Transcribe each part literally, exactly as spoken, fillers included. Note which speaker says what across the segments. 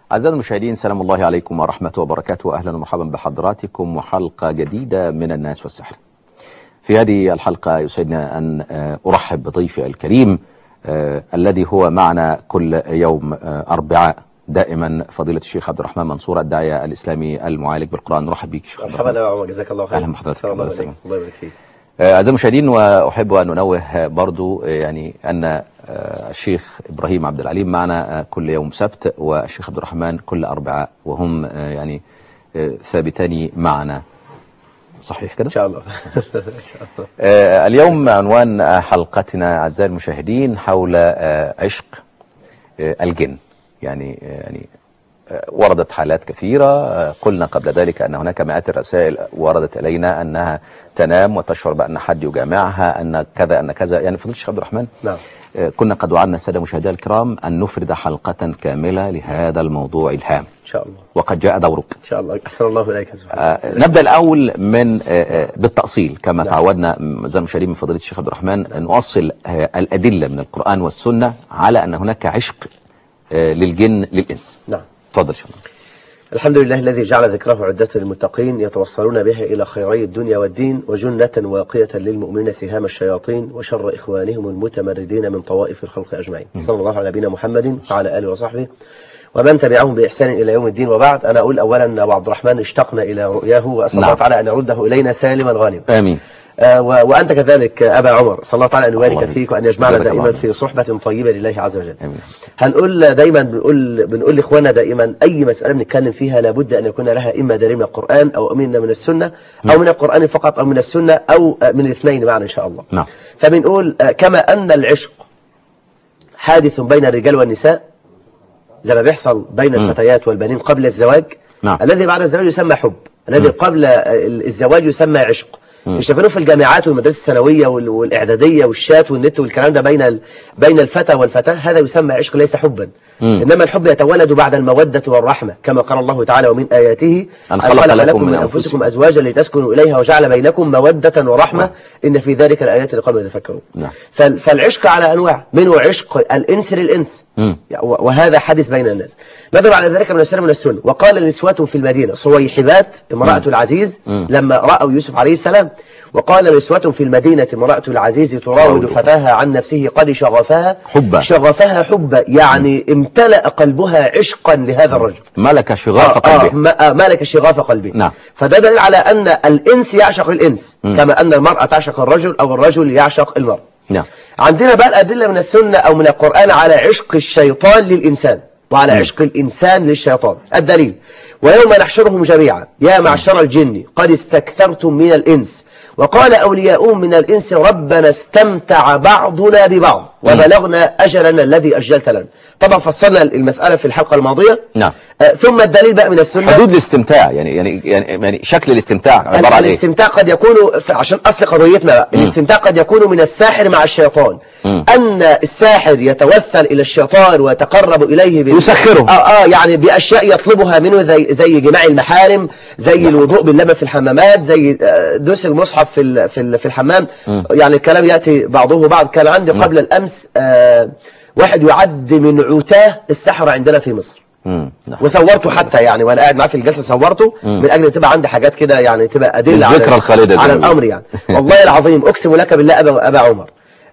Speaker 1: أعزائي المشاهدين، سلام الله عليكم ورحمة وبركاته. أهلا ومرحبا بحضراتكم وحلقة جديدة من الناس والسحر. في هذه الحلقة يسعدنا أن أرحب بضيفي الكريم آه الذي هو معنا كل يوم آه أربعاء دائما، فضيلة الشيخ عبد الرحمن منصور، الداعية الإسلامي المعالج بالقرآن. نرحب بك شيخ.
Speaker 2: مرحبا يا عمر، جزاك الله خير.
Speaker 1: أهلا بحضرتك.
Speaker 2: الله يبارك الله يبارك فيك.
Speaker 1: أعزائي المشاهدين، وأحب أن أنوه برضو يعني أن الشيخ إبراهيم عبد العليم معنا كل يوم سبت، والشيخ عبد الرحمن كل أربعاء، وهم يعني ثابتان معنا. صحيح كده؟
Speaker 2: إن شاء الله.
Speaker 1: إن شاء الله. اليوم عنوان حلقتنا أعزائي المشاهدين حول عشق الجن. يعني يعني وردت حالات كثيرة، قلنا قبل ذلك أن هناك مئات الرسائل وردت إلينا أنها تنام وتشعر بأن حد يجامعها، أن كذا أن كذا. يعني فضيلة الشيخ عبد الرحمن،
Speaker 2: نعم،
Speaker 1: كنا قد وعدنا السادة مشاهدينا الكرام أن نفرد حلقة كاملة لهذا الموضوع الهام
Speaker 2: إن شاء الله،
Speaker 1: وقد جاء دورك
Speaker 2: إن شاء الله. أحسن الله إليك.
Speaker 1: آه نبدأ الأول من آه بالتأصيل كما
Speaker 2: نعم.
Speaker 1: تعودنا زي المشاهدين من فضيلة الشيخ عبد الرحمن، أن نؤصل آه الأدلة من القرآن والسنة على أن هناك عشق آه للجن للإنس.
Speaker 2: نعم،
Speaker 1: تفضل شيخ.
Speaker 2: الحمد لله الذي جعل ذكره عدة للمتقين يتوصلون بها إلى خيري الدنيا والدين، وجنة واقية للمؤمنين سهام الشياطين، وشر إخوانهم المتمردين من طوائف الخلق أجمعين. صلى الله على نبينا محمد وعلى آله وصحبه ومن تبعهم بإحسان إلى يوم الدين، وبعد. أنا أقول أولا أبو عبد الرحمن اشتقنا إلى رؤياه، وأسأل الله تعالى أن يرده إلينا سالما غانما. آمين. آه وأنت كذلك أبا عمر، صلى الله تعالى أن يبارك فيك وأن يجمعنا دائما في صحبة طيبة لله عز وجل. آمين. هنقول دائما، بنقول بنقول لإخواننا دائما أي مسألة بنتكلم فيها لابد أن يكون لها إما دليل من القرآن أو إما من السنة، أو من القرآن فقط أو من السنة أو من الاثنين معا إن شاء الله. نعم. فبنقول كما أن العشق حادث بين الرجال والنساء زي ما بيحصل بين م. الفتيات والبنين قبل الزواج. نعم. الذي بعد الزواج يسمى حب، الذي قبل الزواج يسمى عشق. مش شايفينه في الجامعات والمدارس الثانويه والاعداديه والشات والنت والكلام ده بين بين الفتى والفتاه، هذا يسمى عشق ليس حبا. مم. انما الحب يتولد بعد الموده والرحمه، كما قال الله تعالى: ومن اياته ان خلق لكم من انفسكم ازواجا لتسكنوا اليها وجعل بينكم موده ورحمه. نعم. ان في ذلك الايات لقوم يتفكرون. نعم. فالعشق على انواع، منه عشق الانس للانس، مم. وهذا حديث بين الناس. نظر على ذلك من السنه من السنه. وقال نسوة في المدينه، صويحبات امراه العزيز، مم. لما راوا يوسف عليه السلام، وقال نسوة في المدينة امرأة العزيز تراود فتاها عن نفسه قد شغفها حبا شغفها حبا، يعني م. امتلأ قلبها عشقا لهذا الرجل، ملك شغاف آه قلبه آه ملك شغاف قلبه. نعم. فده دليل على أن الإنس يعشق الإنس، م. كما أن المرأة تعشق الرجل أو الرجل يعشق المرأة. نعم. عندنا بقى الأدلة من السنة أو من القرآن على عشق الشيطان للإنسان وعلى م. عشق الإنسان للشيطان. الدليل: ويوم نحشرهم جميعا يا معشر الجن قد استكثرتم من الإنس وقال أولياؤهم من الإنس ربنا استمتع بعضنا ببعض وبلغنا أجلنا الذي أجلت لنا. طبعا فصلنا المسألة في الحلقة الماضية. نعم. آه ثم الدليل بقى من السنة، حدود الاستمتاع، يعني يعني يعني, يعني شكل الاستمتاع عبارة عن ايه؟ الاستمتاع قد يكون عشان أصل قضيتنا بقى، الاستمتاع قد يكون من الساحر مع الشيطان. م. أن الساحر يتوسل إلى الشيطان ويتقرب إليه بال... يسخره آه, آه يعني بأشياء يطلبها منه، زي زي جماع المحارم، زي نعم. الوضوء باللبن في الحمامات، زي دوس المصحف في في في الحمام. م. يعني الكلام يأتي بعضه بعض. كان عندي قبل م. الأمس آه واحد يعد من عتاه السحرة عندنا في مصر. مم. وصورته حتى، يعني وانا قاعد معاه في الجلسه صورته. مم. من اجل تبقى عندي حاجات كده، يعني تبقى ادله على الذكرى الخالده على الامر. يعني والله العظيم اقسم لك بالله ابا ابا عمر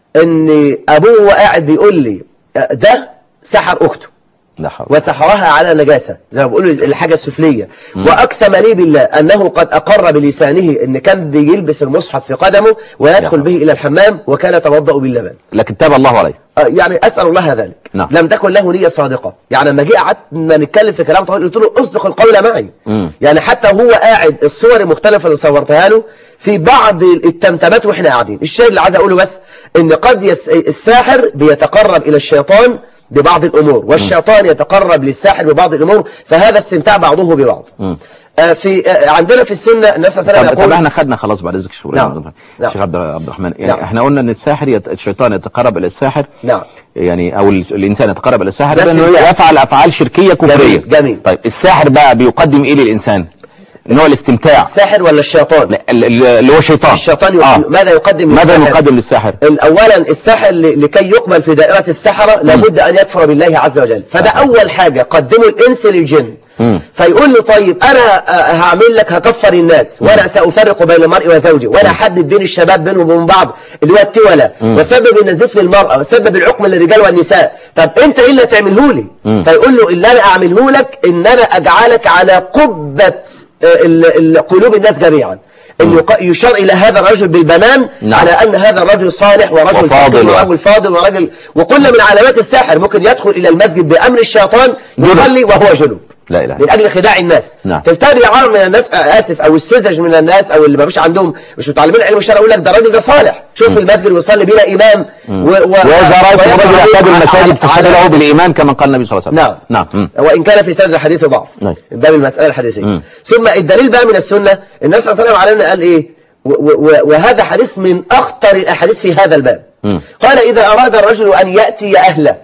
Speaker 2: ان ابوه وهو قاعد بيقول لي ده سحر اخته وسحرها على نجاسه زي ما بيقولوا الحاجه السفليه. مم. واقسم لي بالله انه قد اقر بلسانه ان كان بيلبس المصحف في قدمه ويدخل به الى الحمام وكان يتوضا باللبن، لكن تاب الله عليه. يعني أسأل الله ذلك. نعم. لم تكن له نية صادقة. يعني لما جه قعدنا نتكلم في كلام طويل قلت له اصدق القول معي. مم. يعني حتى هو قاعد الصور المختلفة اللي صورتها له في بعض التمتمات واحنا قاعدين. الشيء اللي عايز اقوله بس ان قد يس... الساحر بيتقرب الى الشيطان ببعض الامور، والشيطان يتقرب للساحر ببعض الامور، فهذا استمتاع بعضه ببعض. مم. في عندنا في السنة الناس صلى الله عليه وسلم يقول. طب احنا خدنا خلاص بعد اذنك شغل. نعم. الشيخ عبد الرحمن، يعني نعم. احنا قلنا ان الساحر يت... الشيطان يتقرب الى الساحر. نعم. يعني او الانسان يتقرب الى الساحر بانه يفعل افعال شركيه كفريه. جميل. جميل. طيب الساحر بقى بيقدم ايه للانسان؟
Speaker 1: نوع الاستمتاع.
Speaker 2: الساحر ولا الشيطان؟
Speaker 1: اللي هو الشيطان.
Speaker 2: الشيطان آه. ماذا يقدم
Speaker 1: ماذا
Speaker 2: للساحر؟
Speaker 1: يقدم للساحر؟
Speaker 2: اولا الساحر لكي يقبل في دائرة السحرة لابد ان يكفر بالله عز وجل، فده آه. اول حاجة قدموا الانس للجن. مم. فيقول له طيب انا هعمل لك هكفر الناس مم. وانا سأفرق بين المرء وزوجه وانا احدد بين الشباب بينهم وبين بعض اللي هو التولى وسبب النزيف للمرأة وسبب العقم للرجال والنساء، طب انت ايه اللي هتعمله لي؟ مم. فيقول له اللي انا اعمله لك ان انا اجعلك على قبة قلوب الناس جميعا، ان يشار الى هذا الرجل بالبنان. نعم. على ان هذا الرجل صالح ورجل فاضل ورجل فاضل ورجل، وكل من علامات الساحر ممكن يدخل الى المسجد بامر الشيطان يصلي وهو جنوب. لا إله. من أجل خداع الناس. نعم. تلتقي العار من الناس آسف أو السذج من الناس أو اللي ما فيش عندهم مش متعلمين علم الشرع يقول لك ده الراجل ده صالح، شوف في المسجد ويصلي بلا إمام و... و...
Speaker 1: وإذا رأيت الرجل يحتاج المساجد فاشهد له بالإيمان كما قال النبي صلى الله عليه وسلم.
Speaker 2: نعم نعم. وإن كان في سند الحديث ضعف. نعم. ده من المسألة الحديثية. مم. ثم الدليل بقى من السنة النبي صلى الله عليه وسلم علمنا قال إيه و... و... وهذا حديث من أخطر الأحاديث في هذا الباب. مم. قال إذا أراد الرجل أن يأتي أهله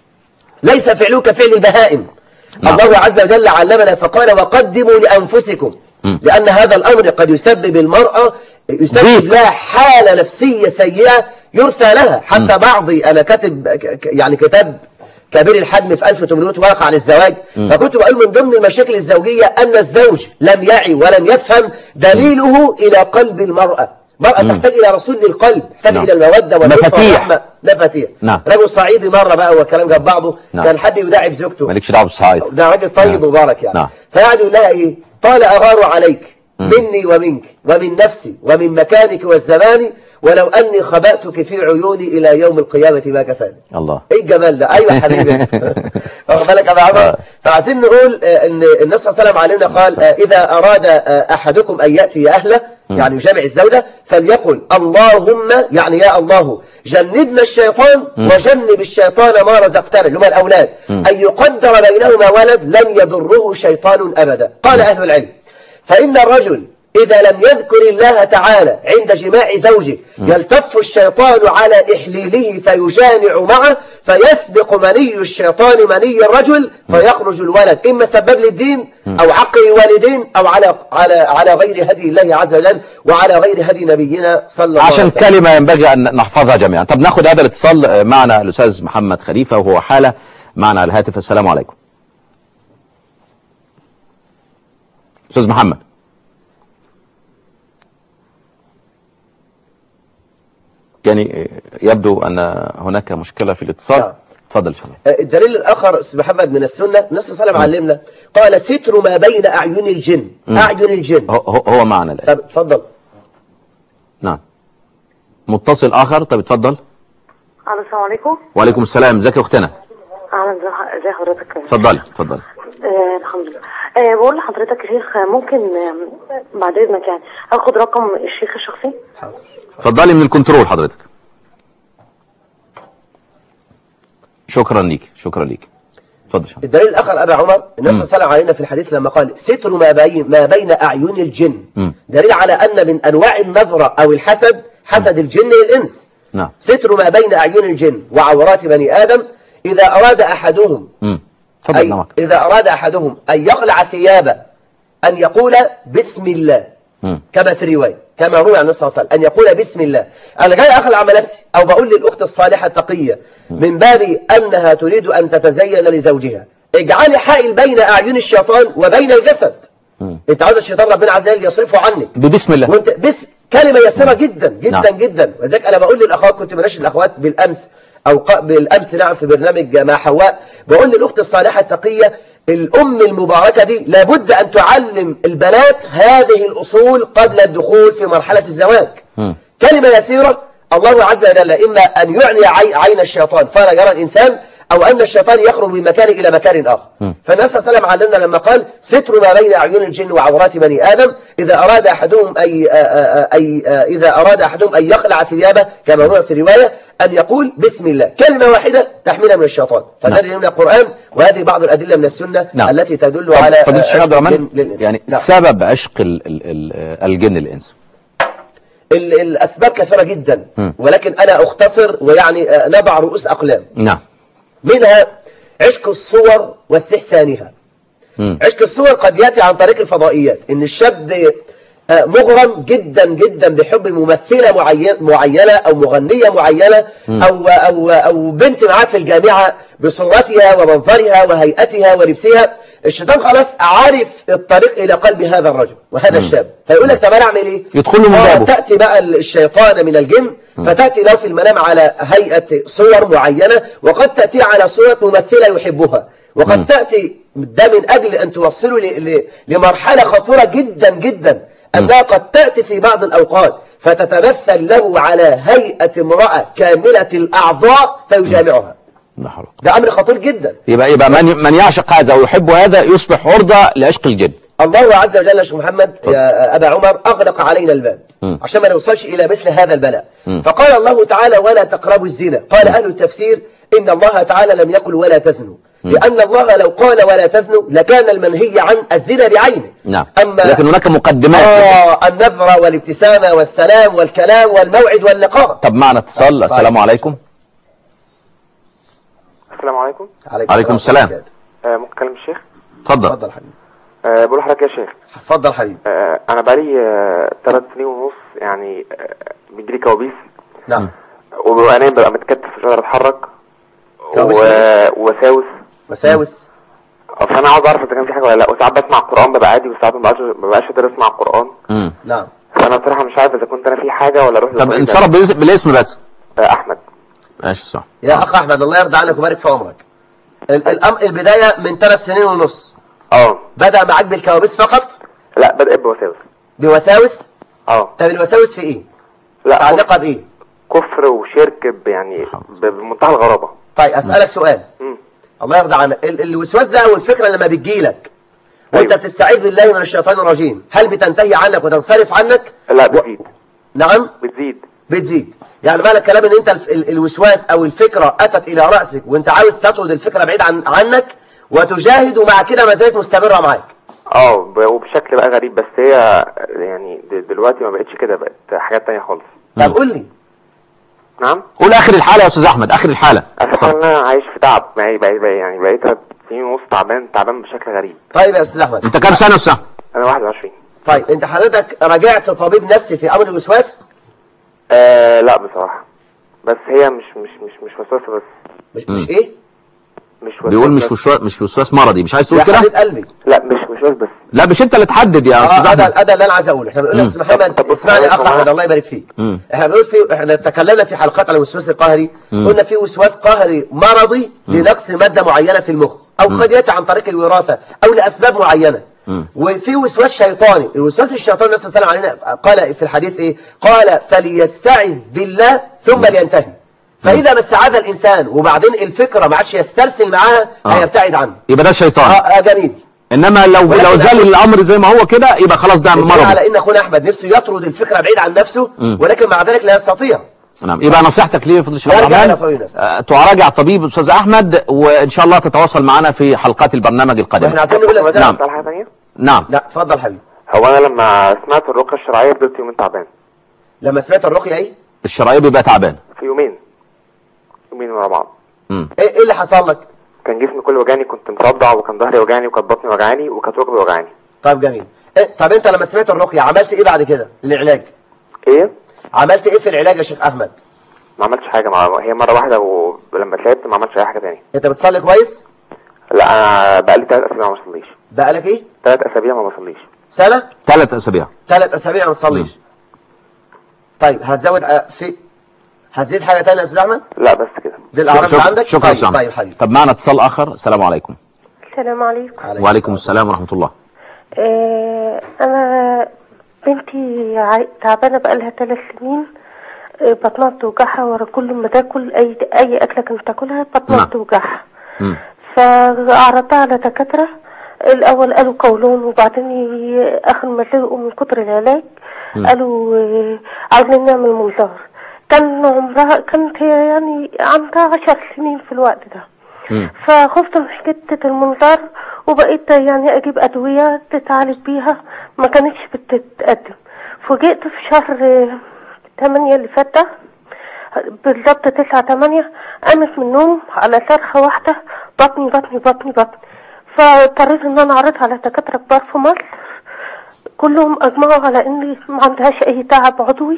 Speaker 2: ليس فعله كفعل البهائم. نعم. الله عز وجل علمنا فقال وقدموا لأنفسكم م. لأن هذا الأمر قد يسبب المرأة يسبب لها حالة نفسية سيئة يرثى لها. حتى م. بعضي أنا كاتب يعني كتاب كبير الحجم في ألف وثمانمائة ورقة عن الزواج، م. فكنت بقول من ضمن المشاكل الزوجية أن الزوج لم يعي ولم يفهم دليله إلى قلب المرأة. مرأة تحتاج إلى رسول للقلب، تحتاج إلى المودة والرحمة. مفاتيح. نعم. رجل صعيدي مرة بقى والكلام جاب بعضه. نعم. كان حد يداعب زوجته. مالكش دعوه بالصعيد. ده راجل طيب مبارك يعني. نعم. فقعد يقول لها إيه؟ قال أغار عليك مني ومنك ومن نفسي ومن مكانك والزمان ولو أني خبأتك في عيوني إلى يوم القيامة ما كفاني. الله. إيه الجمال ده؟ أيوة حبيبي. واخد بالك يا أبو عمر؟ فعايزين نقول إن النبي صلى الله عليه وسلم علمنا قال إذا أراد أحدكم أن يأتي أهله يعني يجامع الزوجة فليقل اللهم يعني يا الله جنبنا الشيطان وجنب الشيطان ما رزقتنا اللي هم الأولاد أن يقدر بينهما ولد لم يضره شيطان أبدا. قال أهل العلم فإن الرجل إذا لم يذكر الله تعالى عند جماع زوجه يلتف الشيطان على إحليله فيجامع معه فيسبق مني الشيطان مني الرجل فيخرج الولد إما سبب للدين أو عق الوالدين أو على على على غير هدي الله عز وجل وعلى غير هدي نبينا صلى الله عليه وسلم. عشان كلمة ينبغي أن نحفظها جميعا. طب ناخد هذا الاتصال معنا الأستاذ محمد خليفة وهو حالة معنا على الهاتف. السلام عليكم. أستاذ محمد. يعني يبدو أن هناك مشكلة في الاتصال. تفضل شباب. الدليل الآخر أستاذ محمد من السنة النبي صلى الله عليه وسلم علمنا قال ستر ما بين أعين الجن. م. أعين الجن هو, هو معنا الآن. طب اتفضل. نعم متصل آخر. طب اتفضل.
Speaker 3: السلام عليكم.
Speaker 2: وعليكم السلام. ازيك يا أختنا؟
Speaker 3: أهلا ازي حضرتك؟
Speaker 2: اتفضلي اتفضلي.
Speaker 3: آه الحمد لله. آه بقول لحضرتك يا شيخ ممكن آه بعد إذنك يعني آخد رقم الشيخ الشخصي؟
Speaker 2: حاضر. اتفضلي من الكنترول حضرتك. شكرا ليك شكرا ليك. اتفضل. الدليل الاخر ابا عمر النبي صلى الله عليه وسلم علينا في الحديث لما قال ستر ما بين ما بين اعين الجن. م. دليل على ان من انواع النظره او الحسد حسد م. الجن للانس. نعم. ستر ما بين اعين الجن وعورات بني ادم اذا اراد احدهم أي اذا اراد احدهم ان يقلع ثيابه ان يقول بسم الله. م. كما في روايه كما روي عن النبي صلى الله عليه وسلم أن يقول بسم الله. أنا جاي أخلع من نفسي أو بقول للأخت الصالحة التقية من باب أنها تريد أن تتزين لزوجها اجعلي حائل بين أعين الشيطان وبين الجسد. أنت عاوز الشيطان ربنا عز وجل يصرفه عنك بسم الله وأنت بس كلمة يسيرة جدا جدا نعم. جدا. وذلك أنا بقول للأخوات كنت بناشد الأخوات بالأمس أو بالأمس نعم في برنامج مع حواء بقول للأخت الصالحة التقية الأم المباركة دي لابد أن تعلم البنات هذه الأصول قبل الدخول في مرحلة الزواج. م. كلمة يسيرة الله عز وجل إما أن يعني عين الشيطان فلا يرى الإنسان أو أن الشيطان يخرج من مكان إلى مكان آخر. فالنبي صلى الله عليه وسلم علمنا لما قال ستر ما بين أعين الجن وعورات بني آدم إذا أراد أحدهم أي, أي إذا أراد أحدهم أن يخلع ثيابه كما روى في رواية أن يقول بسم الله كلمة واحدة تحمينا من الشيطان. فده من القرآن وهذه بعض الأدلة من السنة نعم. التي تدل على عشق الجن يعني نعم. سبب عشق ال ال ال الجن الإنس الأسباب كثيرة جدا م. ولكن أنا أختصر ويعني نضع رؤوس أقلام. نعم. منها عشق الصور واستحسانها
Speaker 1: مم.
Speaker 2: عشق الصور قد يأتي عن طريق الفضائيات، إن الشاب مغرم جدا جدا بحب ممثلة معين معينة أو مغنية معينة أو, أو, أو بنت معاه في الجامعة بصورتها ومنظرها وهيئتها ولبسها. الشيطان خلاص عارف الطريق إلى قلب هذا الرجل وهذا
Speaker 1: مم.
Speaker 2: الشاب، فيقول لك طب أنا أعمل إيه؟
Speaker 1: يدخل له من بابه.
Speaker 2: تأتي بقى الشيطان من الجن فتأتي له في المنام على هيئة صور معينة، وقد تأتي على صورة ممثلة يحبها، وقد
Speaker 1: مم.
Speaker 2: تأتي ده من أجل أن توصله ل- ل- لمرحلة خطيرة جدا جدا، أنها قد تأتي في بعض الأوقات فتتمثل له على هيئة امرأة كاملة الأعضاء فيجامعها.
Speaker 1: لا حول.
Speaker 2: ده أمر خطير جدا.
Speaker 1: يبقى يبقى من من يعشق هذا ويحب هذا يصبح عرضة لعشق الجن.
Speaker 2: الله عز وجل يا شيخ محمد يا أبا عمر أغلق علينا الباب
Speaker 1: م.
Speaker 2: عشان ما نوصلش إلى مثل هذا البلاء.
Speaker 1: م.
Speaker 2: فقال الله تعالى ولا تقربوا الزنا. قال أهل التفسير إن الله تعالى لم يقل ولا تزنوا، لأن الله لو قال ولا تزنوا لكان المنهي عن الزنا بعينه.
Speaker 1: نعم.
Speaker 2: أما
Speaker 1: لكن هناك مقدمات.
Speaker 2: آه النظرة والابتسامة والسلام والكلام والموعد واللقاء.
Speaker 1: طب معنا اتصال. السلام عليكم.
Speaker 4: السلام عليكم.
Speaker 1: عليكم السلام.
Speaker 4: آه ممكن اكلم الشيخ؟
Speaker 1: اتفضل.
Speaker 2: اتفضل حبيبي.
Speaker 4: آه بقول لحضرتك يا شيخ.
Speaker 2: اتفضل حبيبي.
Speaker 4: آه انا بقالي آه ثلاث سنين ونص يعني آه بيجيلي كوابيس.
Speaker 2: نعم.
Speaker 4: وببقى نايم ببقى متكتف مش قادر اتحرك.
Speaker 2: كوابيس
Speaker 4: و...
Speaker 2: إيه؟
Speaker 4: ووساوس.
Speaker 2: وساوس.
Speaker 4: فانا عاوز اعرف اذا كان في حاجه ولا لا، وساعات بسمع القران ببقى عادي وساعات ما ببقاش ما ببقاش قادر اسمع القران.
Speaker 1: امم
Speaker 2: نعم.
Speaker 4: فانا بصراحه مش عارف اذا كنت انا في حاجه ولا اروح
Speaker 1: طب انشرف بالاسم, بالاسم بس.
Speaker 4: آه احمد.
Speaker 1: ماشي صح.
Speaker 2: يا أخ أحمد الله يرضى عنك ويبارك في عمرك. ال- الأم- البداية من ثلاث سنين ونص
Speaker 4: اه
Speaker 2: بدأ معاك بالكوابيس فقط؟
Speaker 4: لا بدأ بوساوس.
Speaker 2: بوساوس؟
Speaker 4: اه
Speaker 2: طب الوساوس في إيه؟
Speaker 4: لا
Speaker 2: متعلقة بإيه؟
Speaker 4: كفر وشرك ب- يعني ب- بمنتهى الغرابه.
Speaker 2: طيب أسألك سؤال.
Speaker 4: مم.
Speaker 2: الله يرضى عنك، ال- الوسواس ده أو الفكرة لما بتجيلك وأنت
Speaker 4: أيوة.
Speaker 2: بتستعيذ بالله من الشيطان الرجيم، هل بتنتهي عنك وتنصرف عنك؟
Speaker 4: لا
Speaker 2: و...
Speaker 4: بتزيد.
Speaker 2: نعم؟
Speaker 4: بتزيد.
Speaker 2: بتزيد. يعني معنى الكلام ان انت الف- ال- الوسواس او الفكرة اتت الى رأسك وانت عاوز تطرد الفكرة بعيد عن عنك وتجاهد، ومع كده ما زالت مستمرة معاك.
Speaker 4: اه ب- وبشكل بقى غريب، بس هي يعني د- دلوقتي ما بقتش كده، بقت حاجات تانية خالص.
Speaker 2: طب قول لي.
Speaker 4: نعم.
Speaker 1: قول اخر الحالة يا استاذ احمد، اخر الحالة.
Speaker 4: أفكر إن أنا عايش في تعب، معي بقى بقى يعني بقيت ثلاث سنين ونص تعبان تعبان بشكل غريب.
Speaker 2: طيب يا استاذ احمد.
Speaker 1: انت كام سنة يا استاذ احمد؟
Speaker 4: أنا واحد وعشرين.
Speaker 2: طيب انت حضرتك راجعت طبيب نفسي في امر الوسواس؟
Speaker 4: آه لا بصراحة، بس هي مش مش مش مش وسوسة بس.
Speaker 2: مش مش ايه؟
Speaker 4: مش وسوسة.
Speaker 1: بيقول مش
Speaker 4: بس.
Speaker 1: وسواس، مش وسواس مرضي، مش عايز تقول
Speaker 2: يا
Speaker 1: كده؟
Speaker 2: حبيب قلبي.
Speaker 4: لا مش مش بس.
Speaker 1: لا مش انت اللي تحدد يا
Speaker 2: اه
Speaker 1: استاذ
Speaker 2: هذا
Speaker 1: احمد.
Speaker 2: هذا اللي انا عايز اقوله. احنا بنقول يا استاذ محمد
Speaker 4: طب- طب بص
Speaker 2: اسمعني يا اخ
Speaker 4: حضرتك
Speaker 2: احمد
Speaker 4: معايا.
Speaker 2: الله يبارك فيك.
Speaker 1: مم.
Speaker 2: احنا بنقول في احنا تكلمنا في حلقات على الوسواس القهري، قلنا في وسواس قهري مرضي لنقص مادة معينة في المخ، او قد ياتي عن طريق الوراثة او لاسباب معينة. وفي وسواس شيطاني. الوسواس الشيطاني النبي صلى الله عليه وسلم علينا قال في الحديث ايه؟ قال فليستعذ بالله ثم لينتهي. فاذا ما استعاذ الانسان وبعدين الفكرة ما عادش يسترسل معاها
Speaker 1: آه.
Speaker 2: هيبتعد عنه.
Speaker 1: يبقى ده شيطان.
Speaker 2: اه آه، جميل.
Speaker 1: انما لو
Speaker 2: ولكن
Speaker 1: لو زال
Speaker 2: أقول-
Speaker 1: الامر زي ما هو كده يبقى خلاص ده
Speaker 2: يدل
Speaker 1: مرض.
Speaker 2: على ان اخونا احمد نفسه يطرد الفكرة بعيد عن نفسه، ولكن مع ذلك لا يستطيع.
Speaker 1: نعم. يبقى نصيحتك ليه يا فضيلة الشيخ عبد
Speaker 2: يرجع
Speaker 1: الرحمن؟
Speaker 2: إلى طبيب نفسه.
Speaker 1: آه، تراجع طبيب استاذ احمد، وان شاء الله تتواصل معنا في حلقات البرنامج القادمة.
Speaker 2: واحنا عايزين نقول
Speaker 4: بس
Speaker 2: للسلام.
Speaker 4: على حاجة تانية.
Speaker 1: نعم.
Speaker 2: لا اتفضل حبيبي.
Speaker 4: هو أنا لما سمعت الرقية الشرعية فضلت يومين تعبان.
Speaker 2: لما سمعت الرقية ايه؟
Speaker 1: الشرايين بيبقى تعبان.
Speaker 4: في يومين. يومين ورا بعض.
Speaker 1: امم
Speaker 2: ايه إيه اللي حصل لك؟
Speaker 4: كان جسمي كله وجعني، كنت مترضع، وكان ظهري وجعني، وكانت بطني وجعاني، وكانت ركبي وجعاني.
Speaker 2: طيب جميل. إيه طب انت لما سمعت الرقية عملت ايه بعد كده؟ العلاج.
Speaker 4: ايه؟
Speaker 2: عملت ايه في العلاج يا شيخ احمد؟
Speaker 4: ما عملتش حاجة، مع... هي مرة واحدة ولما تعبت ما عملتش أي حاجة تاني.
Speaker 2: انت بتصلي كويس؟
Speaker 4: لا أنا بقالي ثلاث أسابيع ما بصليش.
Speaker 2: بقالك ايه؟
Speaker 4: ثلاث أسابيع ما بصليش.
Speaker 2: سنة؟
Speaker 1: ثلاث اسابيع.
Speaker 2: ثلاث اسابيع ما تصليش. طيب هتزود آه، في هتزيد حاجة تانية يا استاذ احمد؟
Speaker 4: لا بس كده.
Speaker 2: دي الاعراض اللي
Speaker 1: شكرا
Speaker 2: عندك؟
Speaker 1: شكرا
Speaker 2: طيب
Speaker 1: يا أستاذ
Speaker 2: طيب
Speaker 1: أحمد.
Speaker 2: حبيبي.
Speaker 1: طب معنا اتصال اخر. السلام عليكم.
Speaker 3: السلام عليكم.
Speaker 1: وعليكم السلام ورحمة الله.
Speaker 3: آه انا بنتي عاي- تعبانه بقالها ثلاث سنين. آه، بطنها بتوجعها ورا كل ما تاكل اي اي اكله كانت تاكلها بطنها
Speaker 1: نعم.
Speaker 3: بتوجعها.
Speaker 1: مم.
Speaker 3: فعرضتها على دكاتره، الاول قالوا قولون، وبعدين ي- اخر ما لقوا من كتر العلاج قالوا آه، عاوزين نعمل منظار. كان عمرها كانت هي يعني عندها عشر سنين في الوقت ده.
Speaker 1: مم.
Speaker 3: فخفت من حكاية المنظار، وبقيت يعني اجيب ادوية تتعالج بيها، ما كانتش بتتقدم. فوجئت في شهر تمانية اللي فات ده بالظبط تسعة تمانية، قامت من النوم على صرخة واحدة بطني بطني بطني بطني. فاضطريت ان انا اعرضها على دكاتره كبار في مصر، كلهم اجمعوا على اني ما عندهاش اي تعب عضوي.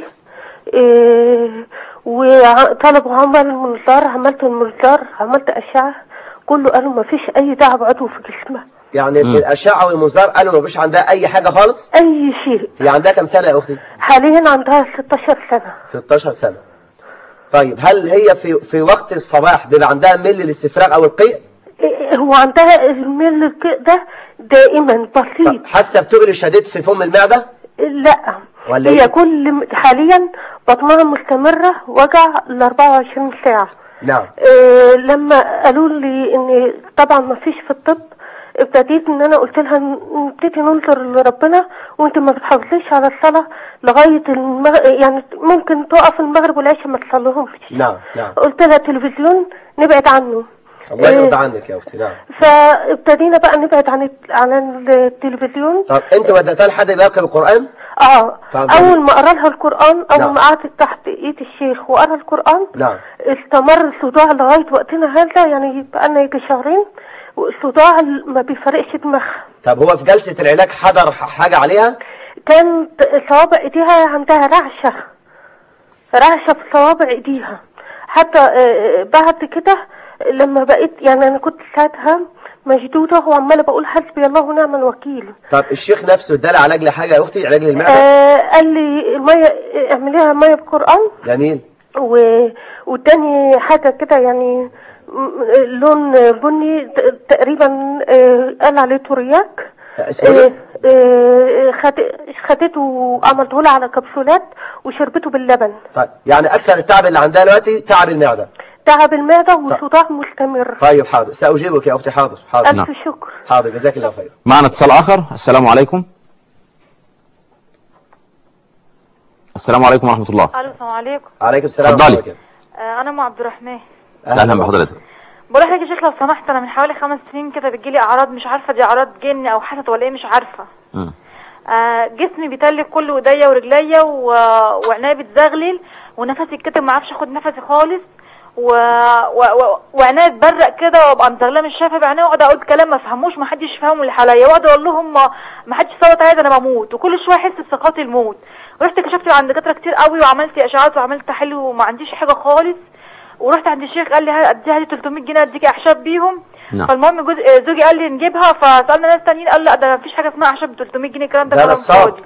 Speaker 3: إيه وطلبوا عمل المنظار، عملت المنظار، عملت اشعه، كله قالوا ما فيش اي تعب عضوي في جسمها.
Speaker 2: يعني
Speaker 1: مم.
Speaker 2: الاشعه والمنظار قالوا ما فيش عندها اي حاجه خالص؟
Speaker 3: اي شيء.
Speaker 2: هي عندها كام سنه يا اختي؟
Speaker 3: حاليا عندها ستاشر سنه.
Speaker 2: ستاشر سنه. طيب هل هي في في وقت الصباح بيبقى عندها ميل للاستفراغ او القيء؟
Speaker 3: إيه هو عندها الميل القيء ده دائما بسيط.
Speaker 2: حاسه بتغلي شديد في فم المعده؟
Speaker 3: لا،
Speaker 2: ولا
Speaker 3: هي
Speaker 2: إيه؟
Speaker 3: كل حاليا بطنها مستمره وجع ال أربعة وعشرين ساعه.
Speaker 2: نعم.
Speaker 3: إيه لما قالوا لي ان طبعا ما فيش في الطب، ابتديت ان انا قلت لها نبتدي ننظر لربنا، وانت ما بتحافظيش على الصلاه لغايه المغ... يعني ممكن تقف المغرب والعشاء ما تصليهمش.
Speaker 2: نعم نعم.
Speaker 3: قلت لها التلفزيون نبعد عنه.
Speaker 2: الله يرضى عنك يا اختي. نعم.
Speaker 3: فابتدينا بقى نبعد عن عن التلفزيون.
Speaker 2: طب انت وديتها لحد بيقرا القران؟
Speaker 3: اه
Speaker 2: طب
Speaker 3: اول ما قرا لها القران، اول
Speaker 2: نعم.
Speaker 3: ما قعدت تحت ايد الشيخ وقرا القران،
Speaker 2: نعم.
Speaker 3: استمر الصداع لغايه وقتنا هذا، يعني بقى لنا يجي شهرين والصداع ما بيفرقش دماغها.
Speaker 2: طب هو في جلسه العلاج حضر حاجه عليها؟
Speaker 3: كانت صوابع ايديها عندها رعشه، رعشه في صوابع ايديها. حتى بعد كده لما بقيت، يعني انا كنت ساعتها مشدوده وعماله بقول حسبي الله ونعم الوكيل.
Speaker 2: طب الشيخ نفسه ادالها علاج لحاجه يا اختي؟ علاج للمعده؟
Speaker 3: آه قال لي الميه اعمليها ميه بالقران.
Speaker 2: جميل.
Speaker 3: و... واداني حاجه كده يعني لون بني تقريبا، آه قال عليه تورياك.
Speaker 2: اسمه
Speaker 3: آه خدته وعملته لها على كبسولات وشربته باللبن.
Speaker 2: طيب يعني اكثر التعب اللي عندها دلوقتي تعب المعده؟
Speaker 3: تعب المعده وصداع مستمر.
Speaker 2: طيب حاضر، ساجيبك يا اختي. حاضر حاضر.
Speaker 3: الف
Speaker 1: نعم.
Speaker 3: شكر.
Speaker 2: حاضر، جزاك الله خير.
Speaker 1: معنا اتصال اخر. السلام عليكم. السلام عليكم ورحمه الله.
Speaker 5: الو السلام عليكم.
Speaker 2: عليكم السلام.
Speaker 1: اتفضلي.
Speaker 5: آه انا ام عبد الرحمن.
Speaker 1: اهلا بحضرتك.
Speaker 5: بقول لك يا شيخ لو سمحت، انا من حوالي خمس سنين كده بتجيلي اعراض، مش عارفه دي اعراض جن او حسد ولا ايه، مش عارفه.
Speaker 1: امم
Speaker 5: آه جسمي بيتلج كله، ايديا ورجليا و... وعينيا بتزغلل، ونفسي اتكتم، ما اعرفش اخد نفسي خالص، و... و... و... وعينيا تبرق كده، وابقى مزغلله مش شايفه بعينيا، واقعد اقول كلام ما افهموش، ما حدش يفهمه اللي حواليا، واقعد اقول لهم ما حدش صوت عايز انا بموت، وكل شويه احس بسقاط الموت. رحت كشفت عند دكاتره كتير قوي، وعملت اشعاعات وعملت تحاليل وما عنديش حاجه خالص. ورحت عند الشيخ قال لي اديها لي ثلاثمية جنيه اديكي اعشاب بيهم.
Speaker 1: نعم.
Speaker 5: فالمهم جوز... زوجي قال لي نجيبها، فسالنا ناس تانيين قال لا ده مفيش حاجه اسمها اعشاب ب ثلاثمية جنيه، الكلام ده
Speaker 2: ده
Speaker 5: كلام
Speaker 2: نصاب.
Speaker 5: فاضي.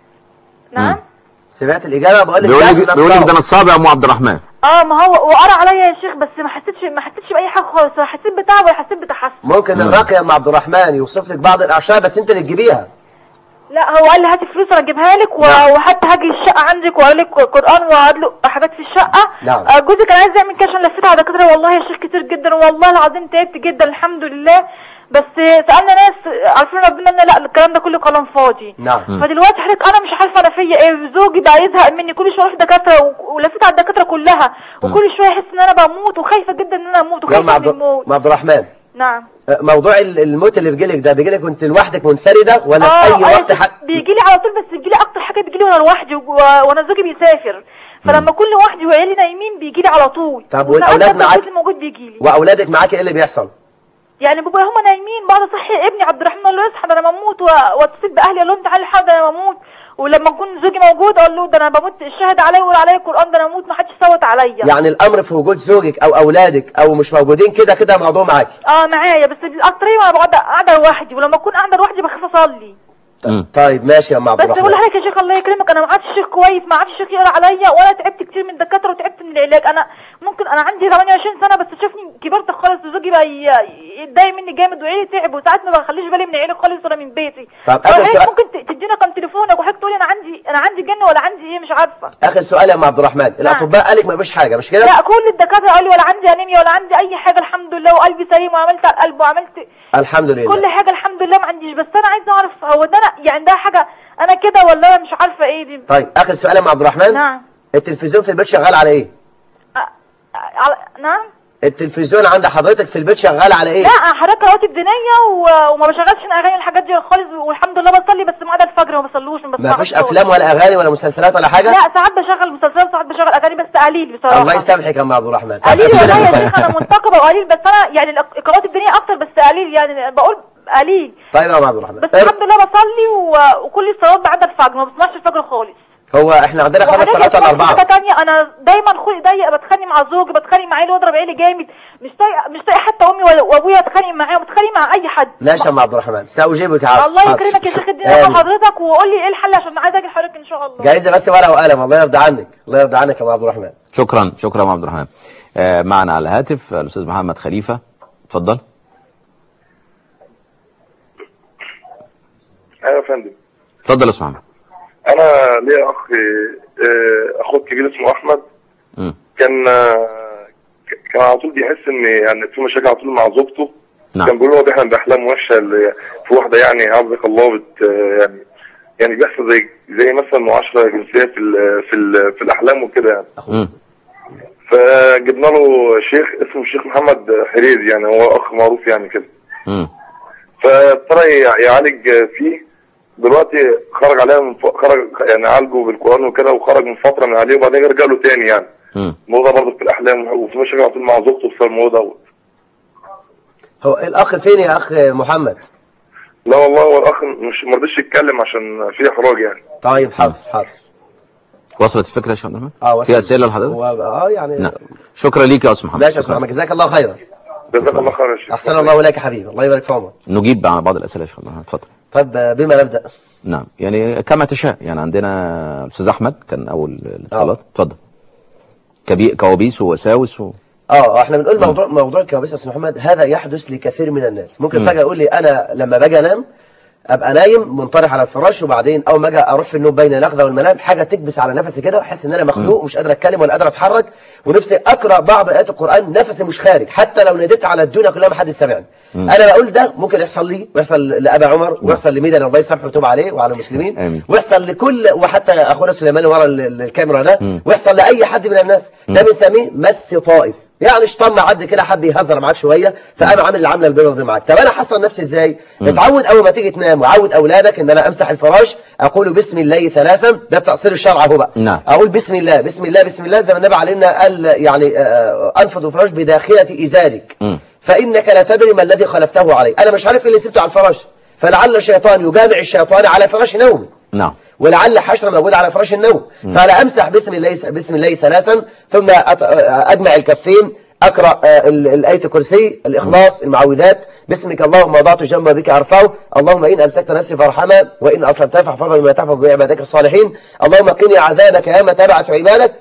Speaker 5: نعم.
Speaker 2: سمعت الاجابه؟ بقول لك
Speaker 1: بيقول
Speaker 2: ده
Speaker 1: لك بيقول لك ده نصاب يا ام عبد الرحمن.
Speaker 5: اه ما هو وقرا عليا يا شيخ، بس ما حسيتش ما حسيتش باي حاجه خالص، ولا حسيت بتعب ولا حسيت بتحسن.
Speaker 2: ممكن
Speaker 1: مم.
Speaker 2: الراقي يا ام عبد الرحمن يوصف لك بعض الاعشاب بس انت اللي تجيبيها.
Speaker 5: لا هو قال لي هاتي فلوس انا اجيبها لك، و...
Speaker 2: نعم.
Speaker 5: وحتى هاجي الشقه عندك واقول لك قران وهقعد له حاجات في الشقه.
Speaker 2: نعم.
Speaker 5: آه جوزي كان عايز يعمل كده عشان لفيت على دكاتره، والله يا شيخ كتير جدا، والله العظيم تعبت جدا الحمد لله، بس سالنا ناس عارفين ربنا ان لا الكلام ده كله كلام فاضي.
Speaker 2: نعم.
Speaker 5: فدلوقتي حضرتك انا مش عارفه انا فيا ايه، زوجي بقى يزهق مني، كل شويه اروح دكاتره ولفيت على الدكاتره كلها، وكل شويه احس ان انا بموت وخايفه جدا ان انا اموت
Speaker 2: يا ام
Speaker 5: وخايفه
Speaker 2: عبد
Speaker 5: من الموت.
Speaker 2: ام عبد الرحمن،
Speaker 5: نعم.
Speaker 2: موضوع الموت اللي بيجيلك ده بيجيلك وانت لوحدك منفرده ولا
Speaker 5: اه
Speaker 2: في اي وقت؟ حق
Speaker 5: بيجي لي على طول، بس بيجي لي اكتر حاجه بيجي لي وانا لوحدي و... وانا زوجي بيسافر، فلما كل لوحدي وعيالي نايمين بيجي لي على طول.
Speaker 2: طب والاولاد معاك؟
Speaker 5: موجود بيجي لي.
Speaker 2: واولادك معاك ايه اللي بيحصل؟
Speaker 5: يعني بابا هم نايمين، بقعد اصحي ابني عبد الرحمن اقول له اصحى ده انا بموت، واتصل باهلي اقول لهم تعالوا الحق ده انا بموت، ولما يكون زوجي موجود اقول له ده انا بموت، الشاهد عليا ويقول عليا القران ده انا بموت، ما حدش صوت عليا.
Speaker 2: يعني الامر في وجود زوجك او اولادك او مش موجودين كده كده موضوع معاكي؟
Speaker 5: اه معايا، بس الاكتريه انا بقعد قاعده لوحدي، ولما اكون قاعده لوحدي بخاف اصلي.
Speaker 2: طيب ماشي يا ام عبد
Speaker 5: بس
Speaker 2: الرحمن.
Speaker 5: بقول لحضرتك يا شيخ الله يكرمك، انا ما عادش شيخ كويس، ما عادش شيخ يقرا عليا، ولا تعبت كتير من الدكاتره وتعبت من العلاج. انا ممكن انا عندي ثمانية وعشرين سنه بس شافني كبرت خالص، وزوجي بقى يتضايق مني جامد وعيلي تعب، وساعات ما بخليش بالي من عيلي خالص ولا من بيتي.
Speaker 2: طب اخر سؤال،
Speaker 5: ممكن تدينا كام تليفونك وحضرتك تقولي انا عندي انا عندي جن ولا عندي ايه مش عارفه.
Speaker 2: اخر سؤال يا ام عبد الرحمن، الاطباء قالك ما فيش حاجه مش كده؟
Speaker 5: لا كل الدكاتره قالوا لي ولا عندي انيميا ولا عندي اي حاجه الحمد لله، وقلبي سليم، وعملت على القلب وعملت
Speaker 2: الحمد لله
Speaker 5: كل حاجه الحمد لله ما عنديش، بس انا عايزه اعرف هو ده انا يعني ده حاجه انا كده ولا انا مش عارفه ايه دي.
Speaker 2: طيب اخر سؤال يا ام عبد الرحمن.
Speaker 5: نعم.
Speaker 2: التلفزيون في البيت شغال على ايه؟
Speaker 5: أ... على... نعم.
Speaker 2: التلفزيون عند حضرتك في البيت شغال على ايه؟
Speaker 5: لا حضرتك رواتب دينيه و... وما بشغلش اغاني الحاجات دي خالص، والحمد لله بصلي بس ما عدا الفجر ما بصلوش.
Speaker 2: ما فيش افلام ولا اغاني ولا مسلسلات ولا حاجه؟
Speaker 5: لا ساعات بشغل مسلسلات ساعات بشغل اغاني بس قليل بصراحه.
Speaker 2: الله يسامحك يا ام عبد الرحمن.
Speaker 5: قليل والله يا شيخ، انا منتقبه وقليل، بس انا يعني القراءات الدينيه اكتر بس قليل، يعني بقول قليل.
Speaker 2: طيب يا ام عبد الرحمن،
Speaker 5: بس الحمد لله بصلي و... وكل الصلوات بعد الفجر، ما بسمعش الفجر خالص.
Speaker 2: هو احنا عندنا خمس صلوات ولا اربعه؟
Speaker 5: حاجه ثانيه، انا دايما خلقي ضيق، بتخانق مع زوجي، بتخانق مع عيلي واضرب عيلي جامد، مش طايقه مش طايقه حتى امي وابويا اتخانق معايا وبتخانق مع اي حد.
Speaker 2: ماشي يا ام عبد الرحمن، ساجيبك عارف.
Speaker 5: الله يكرمك يا شيخ، اديني رقم حضرتك وقول لي ايه الحل عشان عايز اجي لحضرتك ان شاء الله.
Speaker 2: جايزه بس ورقه وقلم. الله يرضى عنك، الله يرضى عنك يا ام عبد الرحمن.
Speaker 1: شكرا شكرا يا ام عبد الرحمن. آه معنا على الهاتف الاستاذ محمد خليفه، اتفضل.
Speaker 6: ايوه يا فندم.
Speaker 1: اتفضل يا استاذ محمد.
Speaker 6: انا ليا اخ اخوك كبير اسمه احمد.
Speaker 1: م.
Speaker 6: كان كان على طول بيحس ان يعني في مشاكل على طول مع زوجته.
Speaker 1: نعم.
Speaker 6: كان بيقول هو بيحلم باحلام وحشه في واحده يعني عزك الله بت يعني يعني بيحصل زي زي مثلا معاشره جنسيه في ال في ال في الاحلام وكده يعني.
Speaker 1: م.
Speaker 6: فجبنا له شيخ اسمه الشيخ محمد حريز، يعني هو اخ معروف يعني كده.
Speaker 1: م.
Speaker 6: فابتدى يعالج فيه. دلوقتي خرج عليها من ف... خرج يعني عالجه بالقران وكده، وخرج من فتره من عليه وبعدين رجع له تاني يعني.
Speaker 1: امم
Speaker 6: الموضوع برضه في الاحلام، وفي مشاكل على طول مع زوجته بسبب الموضوع دوت.
Speaker 2: هو الاخ فين يا اخ محمد؟
Speaker 6: لا والله هو الاخ مش ما رضيش يتكلم عشان في احراج يعني.
Speaker 2: طيب حاضر حاضر.
Speaker 1: وصلت الفكره يا شيخ عبد الرحمن؟
Speaker 2: اه وصلت.
Speaker 1: في اسئله لحضرتك؟
Speaker 2: و... اه يعني
Speaker 1: نعم. شكرا ليك يا استاذ محمد.
Speaker 2: ماشي يا استاذ محمد، جزاك الله خيرا.
Speaker 6: جزاك الله خير يا شيخ.
Speaker 2: احسن الله اليك يا حبيبي، الله يبارك في عمرك.
Speaker 1: نجيب على بعض الاسئله يا شيخ عبد الرحمن، اتفضل.
Speaker 2: طيب بما نبدا؟
Speaker 1: نعم يعني كما تشاء. يعني عندنا الاستاذ احمد كان اول الاتصالات، اتفضل. كبي... كوابيس ووساوس و...
Speaker 2: اه احنا بنقول موضوع موضوع الكوابيس يا استاذ محمد، هذا يحدث لكثير من الناس. ممكن فجاه يقول لي انا لما باجي انام ابقى نايم منطرح على الفراش، وبعدين اول ما اجي اروح في النوم بين الاخذه والمنام حاجه تكبس على نفسي كده، واحس ان انا مخنوق ومش قادر اتكلم ولا قادر اتحرك، ونفسي اقرا بعض ايات القران نفسي مش خارج، حتى لو ناديت على الدنيا كلها ما حدش سامعني. انا بقول ده ممكن يحصل لي ويحصل لابا عمر ويحصل لميدان الله يسامحه ويتوب عليه وعلى المسلمين، ويحصل لكل، وحتى اخونا سليمان ورا الكاميرا ده، ويحصل لاي حد من الناس. ده بنسميه مس طائف، يعني شطم معدي كده حب يهزر معاك شويه فقام عامل العمله البيضاء دي معاك. طب انا حصل نفسي ازاي؟ اتعود اول ما تيجي تنام، وعود اولادك ان انا امسح الفراش اقول بسم الله ثلاثا، ده تقصير الشرع اهو بقى.
Speaker 1: نعم.
Speaker 2: اقول بسم الله بسم الله بسم الله زي ما النبي علينا قال، يعني انفض الفراش بداخله ازارك فانك لا تدري ما الذي خلفته عليه. انا مش عارف ايه اللي سبته على الفراش، فلعل الشيطان يجامع الشيطان على فراش نومي. نعم. ولعل حشرة موجودة على فراش النوم، فلا امسح بسم الله بسم الله ثلاثا، ثم اجمع الكفين، اقرا الايه الكرسي، الاخلاص، المعوذات، باسمك اللهم وضعت جنبا بك ارفعه، اللهم ان امسكت نفسي فارحمها وان اصلتها فاحفظها بما تحفظ به عبادك الصالحين، اللهم قني عذابك يوم تبعث عبادك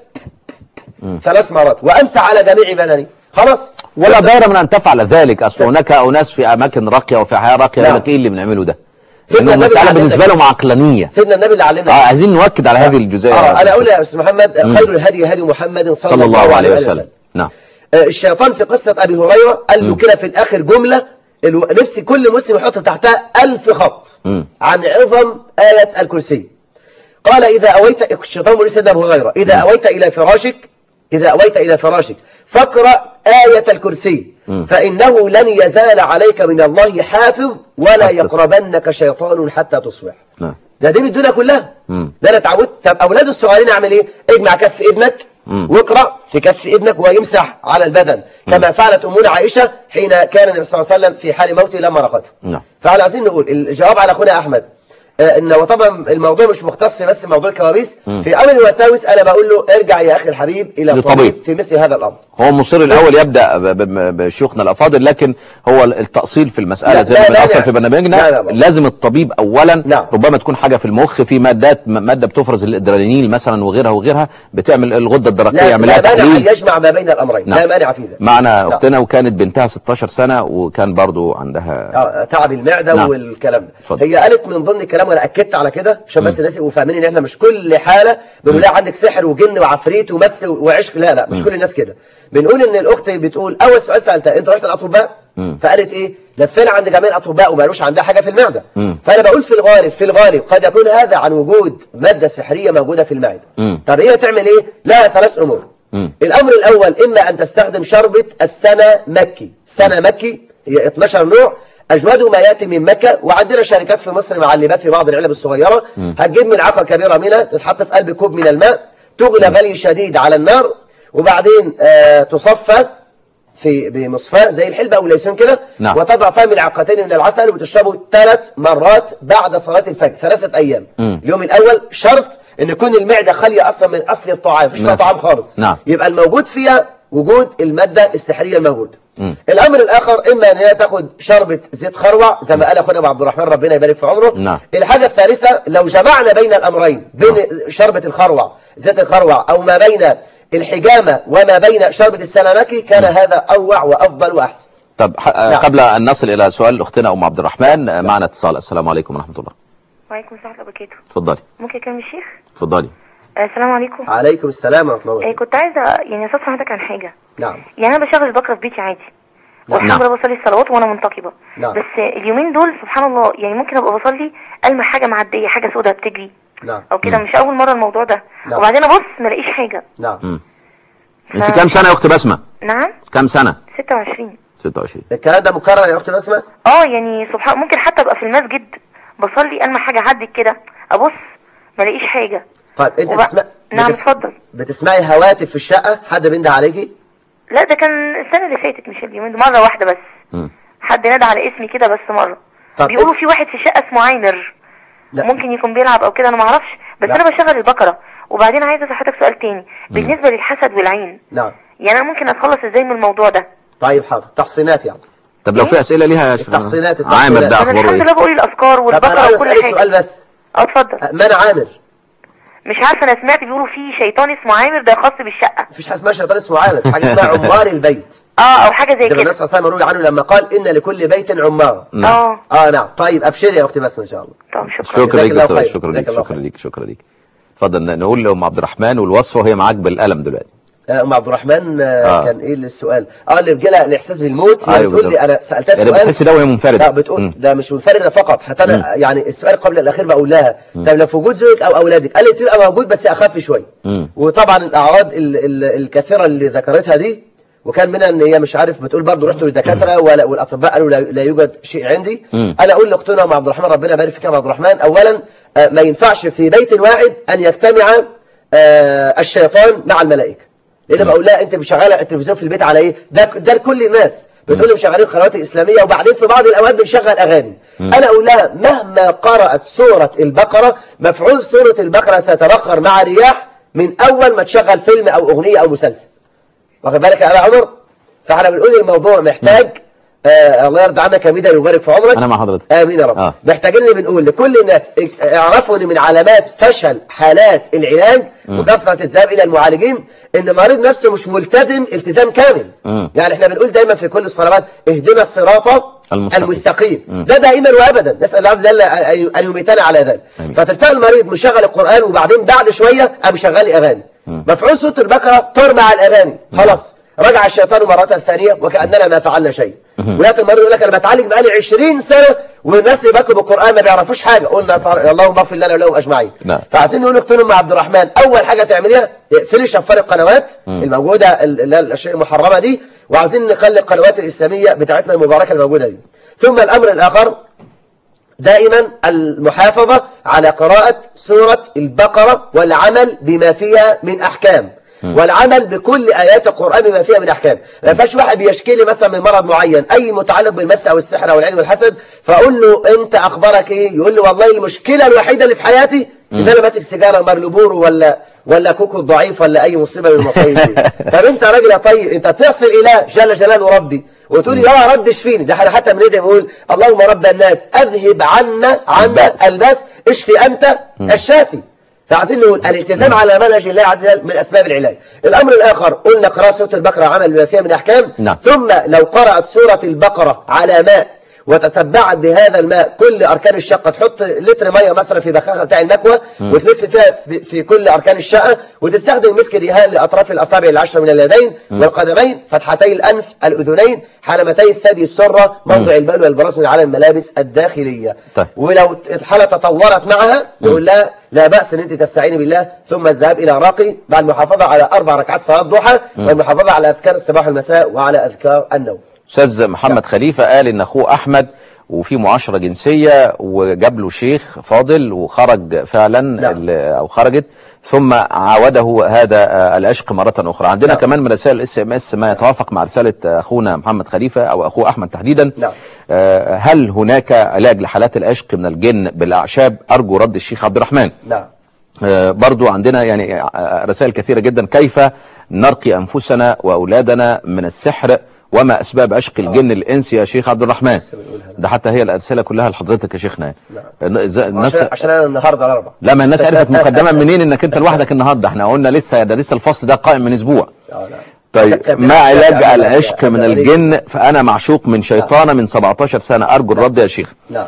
Speaker 2: ثلاث مرات، وامسح على جميع بدني. خلاص.
Speaker 1: ولا ضير من ان تفعل ذلك. اصل هناك اناس في اماكن راقيه وفي حياه راقيه يقول لك ايه اللي بنعمله ده؟
Speaker 2: سيدنا النبي
Speaker 1: المسألة بالنسبة لهم عقلانية.
Speaker 2: سيدنا النبي اللي علمنا.
Speaker 1: اه عايزين نؤكد على هذه الجزئية.
Speaker 2: اه انا اقول يا استاذ محمد، خير الهدي هدي محمد صلى, صلى الله عليه وسلم. وسلم.
Speaker 1: نعم.
Speaker 2: آه الشيطان في قصة ابي هريرة قال له كده في الاخر جملة الو... نفسي كل مسلم يحط تحتها ألف خط م. عن عظم آية الكرسي. قال اذا اويت، الشيطان بيقول لسيدنا ابو هريرة اذا م. اويت الى فراشك إذا أويت إلى فراشك فاقرأ آية الكرسي م. فإنه لن يزال عليك من الله حافظ ولا يقربنك شيطان حتى تصبح. م. ده دين الدنيا كلها. م. ده أنا اتعودت. طب أولاد الصغيرين أعمل إيه؟ اجمع كف ابنك م. واقرأ في كف ابنك ويمسح على البدن م. كما فعلت أمنا عائشة حين كان النبي صلى الله عليه وسلم في حال موته لما رقته. فعلى عايزين نقول الجواب على أخونا أحمد ان وطبعا الموضوع مش مختص بس موضوع الكوابيس. في امر الوساوس انا بقول له ارجع يا اخي الحبيب الى الطبيب في مثل هذا الامر.
Speaker 1: هو مصر الاول يبدا بشيوخنا الافاضل، لكن هو التاصيل في المساله زي ما بنأصل في برنامجنا لازم الطبيب اولا. لا. ربما تكون حاجه في المخ، في مادات ماده بتفرز الادرينالين مثلا وغيرها وغيرها بتعمل الغده الدرقيه يعملها تحليل.
Speaker 2: لا يجمع ما بين الامرين. لا, لا مانع في ذلك.
Speaker 1: معنا اختنا وكانت بنتها ستاشر سنه وكان برضو عندها
Speaker 2: تعب المعده. نعم. والكلام ده. فضل. هي قالت من ضمن الكلام وانا اكدت على كده عشان بس الناس يبقوا فاهمين ان احنا مش كل حاله بنقول لها عندك سحر وجن وعفريت ومس وعشق. لا لا مش م. كل الناس كده. بنقول ان الاخت بتقول اول سؤال سالتها انت رحت الاطباء؟ فقالت ايه؟ لفينا عند جميع الاطباء وما قالوش عندها حاجه في المعده. م. فانا بقول في الغالب في الغالب قد يكون هذا عن وجود ماده سحريه موجوده في المعده. م. طب هي تعمل ايه؟ لها ثلاث امور. مم. الأمر الأول إما أن تستخدم شربة السنة مكي. سنة مكي هي اثناشر نوع، أجود ما يأتي من مكة، وعندنا شركات في مصر معلبات في بعض العلب الصغيرة. مم. هتجيب ملعقة كبيرة منها تتحط في قلب كوب من الماء، تغلى غلي شديد على النار، وبعدين آه تصفى في بمصفاة زي الحلبة أو ليسون كده. نعم. وتضع فيها ملعقتين من العسل وتشربه ثلاث مرات بعد صلاة الفجر ثلاثة أيام. مم. اليوم الأول شرط أن يكون المعدة خالية أصلا من أصل الطعام، مفيش فيها طعام خالص. نعم. يبقى الموجود فيها وجود المادة السحرية الموجودة. مم. الأمر الآخر إما أن هي تاخد شربة زيت خروع زي ما قال أخونا أبو عبد الرحمن ربنا يبارك في عمره. نعم. الحاجة الثالثة لو جمعنا بين الأمرين، بين نعم. شربة الخروع زيت الخروع أو ما بين الحجامة وما بين شربة السلامكي، كان مم. هذا أروع وأفضل وأحسن. طب نعم. قبل أن نصل إلى سؤال أختنا أم عبد الرحمن، نعم. معنا اتصال. السلام عليكم ورحمة الله.
Speaker 7: وعليكم السلام ورحمة الله وبركاته.
Speaker 1: اتفضلي.
Speaker 7: ممكن أكلم الشيخ؟
Speaker 1: اتفضلي.
Speaker 7: السلام عليكم.
Speaker 2: عليكم السلام ورحمة الله.
Speaker 7: كنت عايزة يعني أستفسر حضرتك عن حاجة.
Speaker 2: نعم.
Speaker 7: يعني أنا بشغل البقرة في بيتي عادي. والحمد لله بصلي الصلوات وانا منتقبه. نعم. بس اليومين دول سبحان الله يعني ممكن ابقى بصلي المح حاجه معديه، حاجه سوداء بتجري. نعم. او كده، مش اول مره الموضوع ده. نعم. وبعدين ابص ما الاقيش حاجه.
Speaker 2: نعم.
Speaker 1: ف... انت كام سنه يا اخت بسمه؟
Speaker 7: نعم.
Speaker 1: كام سنه؟
Speaker 7: ستة وعشرين.
Speaker 1: ستة وعشرين.
Speaker 2: الكلام ده مكرر يا اخت بسمه؟
Speaker 7: اه يعني سبحان، ممكن حتى ابقى في المسجد بصلي المح حاجه عدت كده، ابص ما الاقيش حاجه.
Speaker 2: طيب انت وب... بتسمع...
Speaker 7: نعم بتس... اتفضل.
Speaker 2: بتسمعي هواتف في الشقه؟ حد بينده عليكي؟
Speaker 7: لا ده كان السنه اللي فاتت، مش اليومين دول، مره واحده بس. م. حد نادى على اسمي كده بس مره. بيقولوا في واحد في الشقه اسمه عامر. لا. ممكن يكون بيلعب او كده، انا ما اعرفش، بس لا. انا بشغل البقره. وبعدين عايزه اسالك سؤال تاني بالنسبه للحسد والعين.
Speaker 2: نعم.
Speaker 7: يعني انا ممكن اتخلص ازاي من الموضوع ده؟
Speaker 2: طيب حاضر، تحصينات يعني.
Speaker 1: طب لو في اسئله ليها
Speaker 2: التحصينات
Speaker 1: عامر ده اخباره ايه؟
Speaker 7: الحمد لله بقول الاذكار والبقره وكل حاجه.
Speaker 2: سؤال بس.
Speaker 7: اه اتفضل.
Speaker 2: من عامر؟
Speaker 7: مش عارفه، انا سمعت بيقولوا في شيطان اسمه عامر ده خاص بالشقه.
Speaker 2: مفيش حاجه اسمها شيطان اسمه عامر، في حاجه اسمها عمار البيت.
Speaker 7: اه او حاجه زي كده.
Speaker 2: زي ما النبي صلى الله عليه وسلم روي عنه لما قال ان لكل بيت عمار.
Speaker 7: اه
Speaker 2: اه نعم. طيب ابشري يا اختي بسمه ان شاء الله.
Speaker 7: طب شكرا.
Speaker 1: شكرا ليك دكتور. شكرا ليك شكرا ليك شكرا ليك. اتفضل نقول لام عبد الرحمن والوصفه وهي معاك بالقلم دلوقتي.
Speaker 2: ام عبد الرحمن آه. كان ايه السؤال؟ اه اللي بيجي لها الاحساس بالموت. هي يعني بتقول لي انا سالتها سؤال.
Speaker 1: يعني بتحس ده وهي منفرده.
Speaker 2: لا بتقول م. ده مش منفرده فقط، حتى انا يعني السؤال قبل الاخير بقول لها طب لو في وجود زوجك او اولادك، قال لي تبقى موجود بس اخف شويه. وطبعا الاعراض ال ال الكثيره اللي ذكرتها دي، وكان منها ان هي مش عارف بتقول برضه رحت للدكاتره والاطباء قالوا لا, لا يوجد شيء عندي. م. انا اقول لاختنا ام عبد الرحمن ربنا يبارك فيك يا ام عبد الرحمن، اولا آه ما ينفعش في بيت واحد ان يجتمع آه الشيطان مع الملائكه. لان بقول لها انت مشغله التلفزيون في البيت على ايه؟ ده ده لكل الناس، بتقول لي مشغلين القنوات الاسلاميه وبعدين في بعض الاوقات بنشغل اغاني. مم. انا اقول لها مهما قرات سوره البقره، مفعول سوره البقره سيتبخر مع الرياح من اول ما تشغل فيلم او اغنيه او مسلسل. واخد بالك يا ابا عمر؟ فاحنا بنقول الموضوع محتاج آه الله يرضى عنك يا ميدان ويبارك في عمرك.
Speaker 1: انا مع حضرتك.
Speaker 2: امين يا رب. آه. محتاجين بنقول لكل الناس اعرفوا ان من علامات فشل حالات العلاج وكثره الذهاب الى المعالجين ان المريض نفسه مش ملتزم التزام كامل. مم. يعني احنا بنقول دايما في كل الصلوات اهدنا الصراط المستقيم, المستقيم. ده دائما وابدا، نسال الله عز وجل ان يميتنا على ذلك. فتلتقي المريض مشغل القران وبعدين بعد شويه قام شغال اغاني. مفعول سوره البقره طار مع الاغاني، خلاص رجع الشيطان مرة ثانية وكأننا ما فعلنا شيء. ولكن المريض يقول لك أنا بتعالج بقالي عشرين سنة والناس اللي بيكتبوا القرآن ما بيعرفوش حاجة. قلنا اللهم اغفر لنا ولهم أجمعين. فعايزين نقول لأختنا أم عبد الرحمن أول حاجة تعمليها اقفلي شفار القنوات الموجودة الأشياء المحرمة دي، وعايزين نخلي القنوات الإسلامية بتاعتنا المباركة الموجودة دي. ثم الأمر الآخر دائما المحافظة على قراءة سورة البقرة والعمل بما فيها من أحكام، والعمل بكل آيات القرآن بما فيها من أحكام. ما فيش واحد بيشكي لي مثلا من مرض معين أي متعلق بالمس أو السحر أو العين والحسد فأقول له أنت أخبارك إيه؟ يقول لي والله المشكلة الوحيدة اللي في حياتي إن أنا ماسك سيجارة مارلبورو ولا ولا كوكو ضعيف ولا أي مصيبة من المصايب دي. طب أنت راجل يا طيب أنت تصل إلى جل جلاله ربي وتقول لي يا رب اشفيني. ده احنا حتى بندعي بنقول اللهم رب الناس أذهب عنا عنا الباس اشفي أنت الشافي. فعايزين نقول الالتزام على منهج الله عز وجل من أسباب العلاج. الأمر الآخر قلنا قراءة سورة البقرة عمل بما فيها من أحكام. نعم. ثم لو قرأت سورة البقرة على ماء وتتبعت بهذا الماء كل أركان الشقة، تحط لتر مية مثلا في بخاخة بتاع المكوى وتلف فيها في, في كل أركان الشقة، وتستخدم مسك الدهان لأطراف الأصابع العشرة من اليدين والقدمين، فتحتي الأنف، الأذنين، حلمتي الثدي، السرة، موضع البال والبراز من على الملابس الداخلية. طيب. ولو الحالة تطورت معها يقول لها لا بأس ان انت تستعيني بالله ثم الذهاب الى راقي مع المحافظة على اربع ركعات صلاة ضحى والمحافظة على اذكار الصباح والمساء وعلى اذكار النوم.
Speaker 1: استاذ محمد خليفة قال ان اخوه احمد وفي معاشرة جنسية وجاب له شيخ فاضل وخرج فعلا او خرجت ثم عاوده هذا العشق مرة اخرى. عندنا نعم. كمان من رسائل الاس ام اس ما يتوافق مع رسالة اخونا محمد خليفة او اخوه احمد تحديدا. نعم. هل هناك علاج لحالات العشق من الجن بالاعشاب؟ ارجو رد الشيخ عبد الرحمن.
Speaker 2: نعم.
Speaker 1: برضو عندنا يعني رسائل كثيرة جدا، كيف نرقي انفسنا واولادنا من السحر وما اسباب عشق الجن الانس يا شيخ عبد الرحمن؟ ده حتى هي الاسئله كلها لحضرتك يا شيخنا.
Speaker 2: الناس عشان, عشان انا النهارده الاربعاء.
Speaker 1: لا ما الناس عرفت مقدما منين انك انت لوحدك النهارده؟ احنا قلنا لسه ده لسه الفصل ده قائم من اسبوع. طيب ما علاج العشق من الجن؟ فانا معشوق من شيطانه من سبعتاشر سنه، ارجو الرد يا شيخ.
Speaker 2: نعم.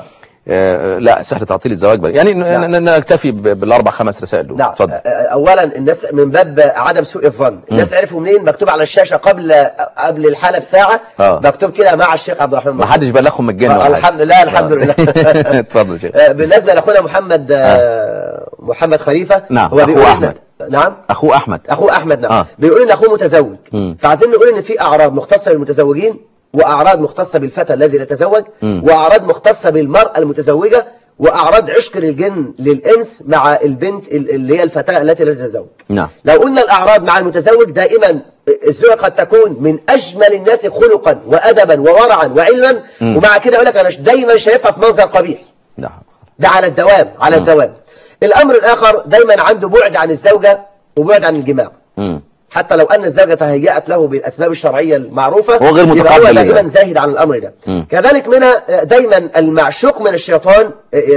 Speaker 1: آه لا سحر تعطيل الزواج بقى. يعني نعم. نكتفي بالاربع خمس رسائل دول.
Speaker 2: نعم. اولا الناس من باب عدم سوء الظن، الناس عرفوا منين؟ مكتوب على الشاشه قبل قبل الحاله بساعه آه. مكتوب كده مع الشيخ عبد الرحمن.
Speaker 1: ما حدش بلغهم من الجن.
Speaker 2: آه الحمد لله الحمد لله.
Speaker 1: اتفضل يا شيخ.
Speaker 2: آه بالنسبه لاخونا محمد آه محمد خليفه،
Speaker 1: نعم هو اخوه احمد.
Speaker 2: نعم
Speaker 1: اخوه احمد
Speaker 2: اخوه احمد نعم آه. بيقول ان اخوه متزوج، فعايزين نقول ان في اعراض مختصه بالمتزوجين واعراض مختصه بالفتى الذي يتزوج واعراض مختصه بالمراه المتزوجه واعراض عشق الجن للانس مع البنت اللي هي الفتاه التي لا تتزوج.
Speaker 1: نعم.
Speaker 2: لو قلنا الاعراض مع المتزوج دائما الزوجه قد تكون من اجمل الناس خلقا وادبا وورعا وعلما، ومع كده يقول لك انا دايما شايفها في منظر قبيح.
Speaker 1: نعم.
Speaker 2: ده على الدوام على م. الدوام. الامر الاخر دايما عنده بعد عن الزوجه وبعد عن الجماع. م. حتى لو أن الزوجة تهيأت له بالأسباب الشرعية المعروفة
Speaker 1: هو غير متقبل،
Speaker 2: هو دائما زاهد عن الأمر ده. م. كذلك من دايما المعشوق من الشيطان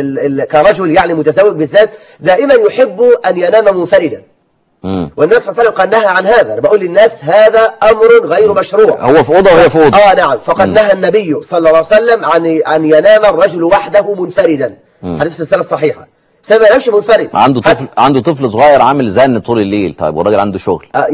Speaker 2: كرجل يعني متزوج بالذات دائما يحب أن ينام منفردا. مم. والناس صلى الله عليه وسلم قد نهى عن هذا. أنا بقول للناس هذا أمر غير مشروع.
Speaker 1: هو في أوضة وهي في أوضة.
Speaker 2: آه نعم. فقد نهى النبي صلى الله عليه وسلم عن أن ينام الرجل وحده منفردا. حديث السنة الصحيحة. سبب ما ينامش منفرد.
Speaker 1: عنده طفل عنده طفل صغير عامل زن طول الليل. طيب والراجل عنده شغل.
Speaker 2: آه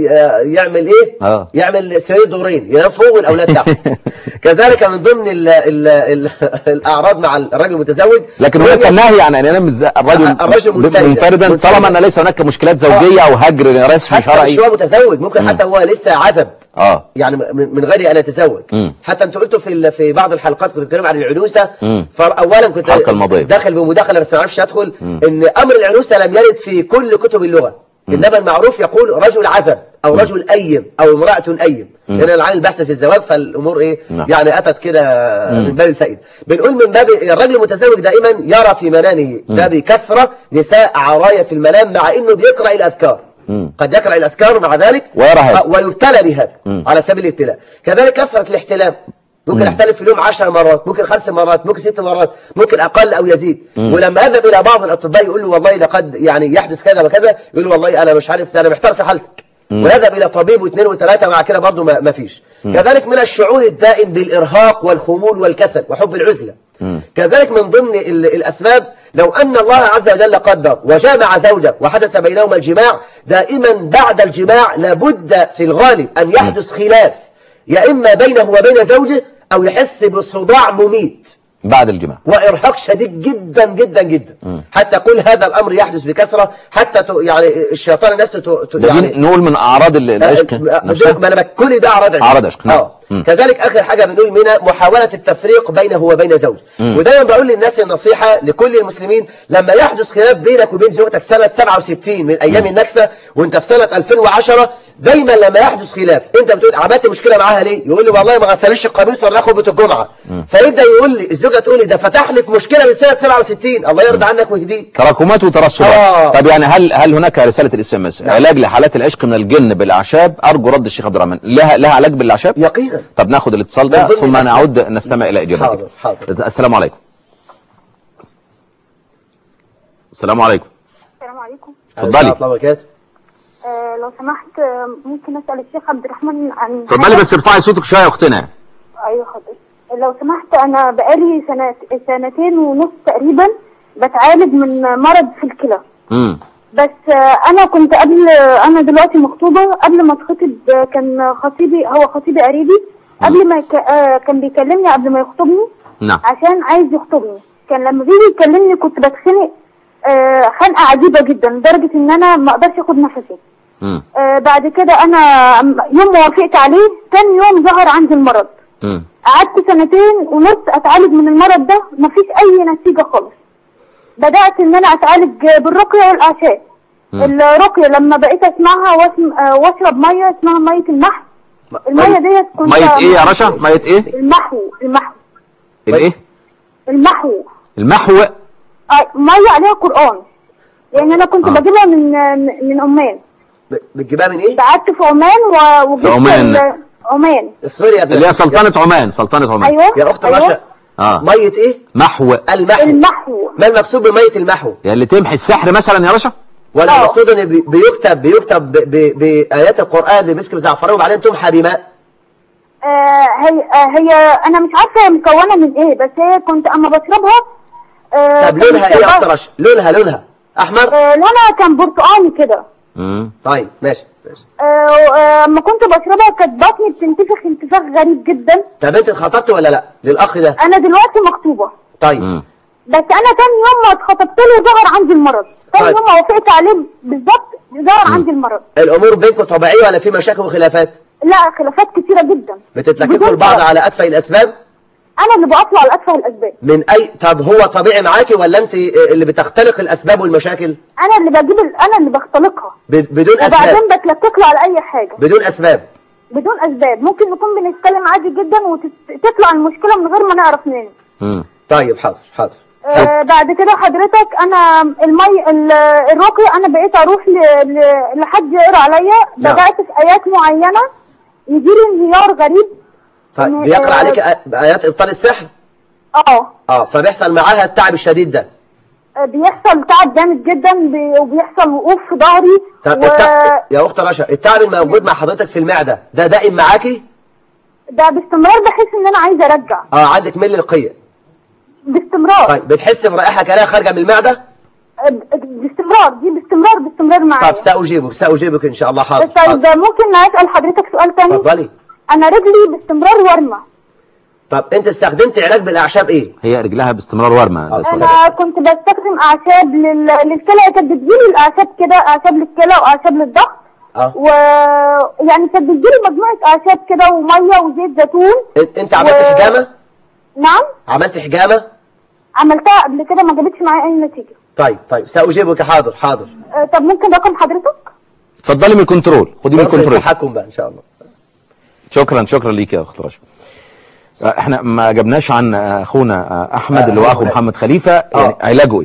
Speaker 2: يعمل ايه؟ آه. يعمل سرير دورين، ينام فوق والاولاد تحت. كذلك من ضمن ال ال ال الاعراض مع الراجل المتزوج.
Speaker 1: لكن هناك النهي عن ان ينام الرجل
Speaker 2: الرجل منفردا,
Speaker 1: منفردا طالما ان ليس هناك مشكلات زوجيه او هجر رسمي شرعي.
Speaker 2: حتى مش هو متزوج، ممكن حتى هو لسه عزب.
Speaker 1: اه
Speaker 2: يعني من غير ان يتزوج. مم. حتى انتوا قلتوا في في بعض الحلقات كنت بتكلم عن العنوسه. فاولا كنت داخل بمداخله بس ما عرفش ادخل ان امر العنوسه لم يرد في كل كتب اللغه. مم. انما المعروف يقول رجل عزب او رجل ايم او امراه ايم. هنا العامل بحث في الزواج فالامور ايه مم. يعني اتت كده من باب الفائده. بنقول من باب الرجل المتزوج دائما يرى في منامه ده بكثره نساء عرايا في المنام مع انه بيقرا الاذكار. مم. قد يقرأ الأذكار مع ذلك ويبتلى بهذا مم. على سبيل الابتلاء. كذلك كثرة الاحتلام، ممكن احتلم في اليوم عشر مرات، ممكن خمس مرات، ممكن ست مرات، ممكن أقل أو يزيد. مم. ولما أذهب إلى بعض الأطباء يقول له والله لقد يعني يحدث كذا وكذا، يقول له والله أنا مش عارف، أنا محتار في حالتك. ويذهب إلى طبيب واثنين وثلاثة مع كده برضه ما فيش. كذلك من الشعور الدائم بالإرهاق والخمول والكسل وحب العزلة. مم. كذلك من ضمن الأسباب لو أن الله عز وجل قدر وجامع زوجة وحدث بينهما الجماع، دائما بعد الجماع لابد في الغالب أن يحدث خلاف يا إما بينه وبين زوجه أو يحس بصداع مميت
Speaker 1: بعد الجماع
Speaker 2: وإرهاق شديد جدا جدا جدا. مم. حتى كل هذا الأمر يحدث بكثرة حتى يعني الشيطان نفسه
Speaker 1: يعني نقول من أعراض العشق نفسها.
Speaker 2: ما أنا كل ده أعراض عشق.
Speaker 1: أعراض عشق.
Speaker 2: آه. كذلك آخر حاجة بنقول منها محاولة التفريق بينه وبين زوجه. ودايما بقول للناس النصيحة لكل المسلمين لما يحدث خلاف بينك وبين زوجتك سنة سبعة وستين من أيام النكسة وأنت في سنة ألفين وعشرة، دايما لما يحدث خلاف أنت بتقول عملت مشكلة معاها ليه؟ يقول لي والله ما غسلش القميص ولا خطبة الجمعة. فيبدأ يقول لي الزوجة تقول لي ده فتح لي في مشكلة من سنة سبعة وستين، الله يرضى عنك ويهديك.
Speaker 1: تراكمات وترسبات. آه. طب يعني هل هل هناك رسالة الاس ام اس علاج لحالات العشق من الجن بالاعشاب؟ ارجو رد الشيخ عبد الرحمن. لها لها علاج بالاعشاب؟
Speaker 2: يقينا.
Speaker 1: طب ناخد الاتصال ده ثم نعود نستمع الى اجابتك.
Speaker 2: حاضر حاضر.
Speaker 1: السلام عليكم. السلام عليكم.
Speaker 8: السلام عليكم.
Speaker 1: اتفضلي.
Speaker 8: آه لو سمحت ممكن اسال الشيخ عبد الرحمن عن
Speaker 1: اتفضلي بس ارفعي صوتك شويه يا اختنا.
Speaker 8: ايوه حاضر. لو سمحت، انا بقالي سنة سنتين ونص تقريبا بتعالج من مرض في الكلى.
Speaker 1: امم
Speaker 8: بس انا كنت قبل، انا دلوقتي مخطوبه، قبل ما اتخطب كان خطيبي، هو خطيبي قريبي، قبل ما يك... كان بيكلمني قبل ما يخطبني.
Speaker 1: نعم.
Speaker 8: عشان عايز يخطبني. كان لما بيجي يكلمني كنت بتخنق خنقه عجيبه جدا لدرجه ان انا ما اقدرش اخد نفسي.
Speaker 1: امم
Speaker 8: بعد كده انا يوم ما وافقت عليه ثاني يوم ظهر عندي المرض.
Speaker 1: امم
Speaker 8: قعدت سنتين ونص اتعالج من المرض ده، مفيش اي نتيجه خالص. بدات ان انا اتعالج بالرقيه والاعشاب. الرقيه لما بقيت اسمعها واسم... واشرب ميه اسمها ميه المحو. الميه ديت كنت
Speaker 1: ميه ايه يا رشا؟ ميه ايه؟
Speaker 8: المحو. المحو
Speaker 1: الايه؟
Speaker 8: المحو
Speaker 1: المحو.
Speaker 8: آه ميه عليها قران، لان انا كنت آه. بجيبها من من عمان.
Speaker 2: بتجيبها من ايه؟
Speaker 8: قعدت في عمان و...
Speaker 1: في عمان.
Speaker 8: عمان
Speaker 2: اصبري يا ابني،
Speaker 1: اللي هي سلطنه عمان. سلطنه عمان.
Speaker 8: ايوه
Speaker 2: يا اخت
Speaker 8: أيوة.
Speaker 2: رشا.
Speaker 1: اه
Speaker 2: ميه ايه؟
Speaker 1: محو.
Speaker 2: المحو.
Speaker 8: المحو.
Speaker 2: ما المقصود بميه المحو؟
Speaker 1: يعني اللي تمحي السحر مثلا يا رشا؟
Speaker 2: ولا المقصود ان بيكتب بيكتب بايات القران بمسك بزعفران وبعدين تمحى بماء؟
Speaker 8: آه هي آه هي انا مش عارفه هي مكونه من ايه، بس هي كنت اما بشربها.
Speaker 2: آه طب لونها ايه يا اخت رشا؟ لونها لونها احمر؟
Speaker 8: آه لونها كان برتقاني كده.
Speaker 2: امم طيب ماشي ماشي.
Speaker 8: اما آه كنت بشربها كانت بطني بتنتفخ انتفاخ غريب جدا.
Speaker 2: طب انت اتخطبت ولا لا للاخ ده؟
Speaker 8: انا دلوقتي مخطوبه.
Speaker 2: طيب.
Speaker 1: مم.
Speaker 8: بس انا تاني يوم ما اتخطبت له ظهر عندي المرض. تاني
Speaker 2: طيب.
Speaker 8: يوم ما وافقت عليه بالظبط ظهر عندي المرض.
Speaker 2: الامور بينكم طبيعيه ولا في مشاكل وخلافات؟
Speaker 8: لا خلافات كتيره جدا.
Speaker 2: بتتلككوا لبعض على اتفه الاسباب؟
Speaker 8: انا اللي بطلع على اتفه الاسباب.
Speaker 2: من اي طب هو طبيعي معاكي ولا انت اللي بتختلق الاسباب والمشاكل؟
Speaker 8: انا اللي بجيب ال... انا اللي بختلقها
Speaker 2: ب... بدون اسباب.
Speaker 8: وبعدين بتلكك له على اي حاجه
Speaker 2: بدون اسباب.
Speaker 8: بدون اسباب. ممكن نكون بنتكلم عادي جدا وتطلع وتت... المشكله من غير ما نعرف منين.
Speaker 1: امم
Speaker 2: طيب حاضر حاضر.
Speaker 8: آه بعد كده حضرتك انا المي الرقي انا بقيت اروح ل... ل... لحد يقرا عليا.
Speaker 2: نعم.
Speaker 8: بدات في ايات معينه يجي لي انهيار غريب.
Speaker 2: طيب بيقرا عليك ايات ابطال السحر؟
Speaker 8: اه
Speaker 2: اه فبيحصل معاها التعب الشديد ده؟
Speaker 8: بيحصل تعب جامد جدا بي... وبيحصل وقوف في ظهري.
Speaker 2: طب
Speaker 8: و...
Speaker 2: التعب... يا اخت رشا التعب الموجود مع حضرتك في المعده ده دائم معاكي؟
Speaker 8: ده باستمرار بحس ان انا عايزه ارجع.
Speaker 2: اه عندك ميل للقيء
Speaker 8: باستمرار.
Speaker 2: طيب بتحس برائحه كلها خارجه من المعده؟
Speaker 8: باستمرار دي باستمرار باستمرار معايا.
Speaker 2: طب ساجيبك ساجيبك ان شاء الله. حاضر.
Speaker 8: طيب حاضر. ممكن اسال حضرتك سؤال ثاني؟
Speaker 2: اتفضلي.
Speaker 8: انا رجلي باستمرار ورمه.
Speaker 2: طب انت استخدمت علاج بالاعشاب ايه؟
Speaker 1: هي رجلها باستمرار ورمه.
Speaker 8: انا كنت بستخدم اعشاب لل... للكلى. كانت بتجيلي الاعشاب كده، اعشاب للكلى واعشاب للضغط.
Speaker 2: اه
Speaker 8: و يعني كانت بتجيلي مجموعه اعشاب كده وميه وزيت زيتون.
Speaker 2: انت عملت و... حجامه؟
Speaker 8: نعم
Speaker 2: عملت حجامه؟
Speaker 8: عملتها قبل كده ما جابتش معايا اي نتيجه.
Speaker 2: طيب طيب ساجيبك. حاضر حاضر.
Speaker 8: أه طب ممكن رقم حضرتك؟
Speaker 1: اتفضلي من الكنترول. خدي من الكنترول.
Speaker 2: التحكم بقى ان شاء الله.
Speaker 1: شكرا شكرا ليك يا اخت رشا. احنا ما جبناش عن اخونا احمد اللي هو اخو محمد خليفه. يعني علاجه ايه؟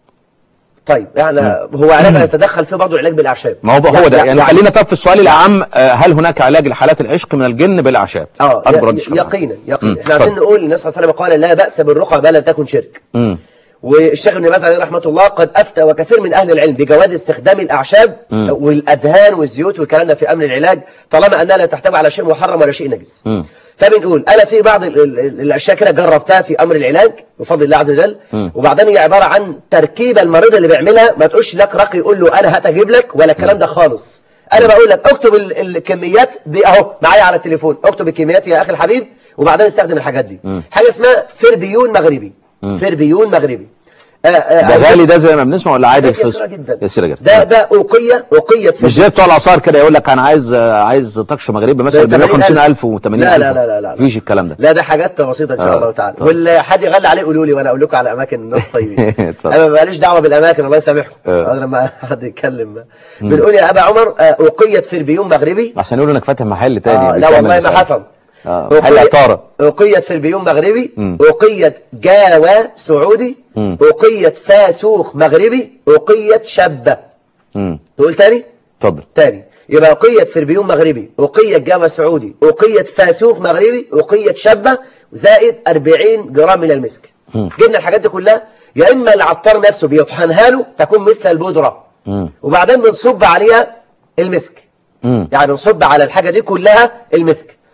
Speaker 2: طيب يعني هو علاج يتدخل فيه برضه علاج بالاعشاب.
Speaker 1: ما هو هو ده يعني, يعني خلينا طب في السؤال الاعم. هل هناك علاج لحالات العشق من الجن بالاعشاب؟
Speaker 2: اه يقينا يقينا. احنا عايزين نقول الناس صلى الله عليه وسلم قال لا باس بالرقى ما لم تكن شرك.
Speaker 1: امم
Speaker 2: والشيخ ابن باز عليه رحمه الله قد افتى وكثير من اهل العلم بجواز استخدام الاعشاب م. والادهان والزيوت والكلام ده في امر العلاج طالما انها لا تحتوي على شيء محرم ولا شيء نجس. م. فبنقول انا في بعض ال ال الاشياء كده جربتها في امر العلاج بفضل الله عز وجل. م. وبعدين هي عباره عن تركيبه المريض اللي بيعملها. ما تقولش لك رقي يقول له انا هات اجيب لك ولا الكلام ده خالص. انا بقول لك اكتب ال الكميات اهو معايا على التليفون. اكتب الكميات يا اخي الحبيب وبعدين استخدم الحاجات دي. م. حاجه اسمها فربيون مغربي. م. فربيون مغربي.
Speaker 1: آه آه ده غالي ده زي ما بنسمع ولا عادي؟
Speaker 2: يسيرة جدا.
Speaker 1: يسيرة جدا.
Speaker 2: ده ده أوقية أوقية
Speaker 1: مش زي بتوع الآثار كده يقول لك أنا عايز عايز طقش مغربي مثلا ب مية وخمسين ألف و ثمانين ألف.
Speaker 2: لا لا لا لا
Speaker 1: مفيش الكلام ده.
Speaker 2: لا ده حاجات بسيطة إن شاء آه. الله تعالى. واللي حد يغلي عليه قولوا لي وأنا أقول لكم على أماكن الناس طيبين. أنا ماليش دعوة بالأماكن الله يسامحكم. هذا لما حد يتكلم بنقول يا أبا عمر أوقية فربيون مغربي
Speaker 1: عشان يقولوا إنك فاتح محل تاني.
Speaker 2: آه لا والله ما حصل.
Speaker 1: اه محل عطارة.
Speaker 2: أوقية فربيون مغربي. أوقية جاوة سعودي. أوقية فاسوخ مغربي. أوقية شابة. تقول تاني؟
Speaker 1: اتفضل.
Speaker 2: تاني يبقى أوقية فربيون مغربي. أوقية جاوة سعودي. أوقية فاسوخ مغربي. أوقية شابة زائد أربعين جرام من المسك. جبنا الحاجات دي كلها. يا إما العطار نفسه بيطحنها له تكون مثل البودرة. مم. وبعدين بنصب عليها المسك. مم. يعني نصب على الحاجة دي كلها المسك.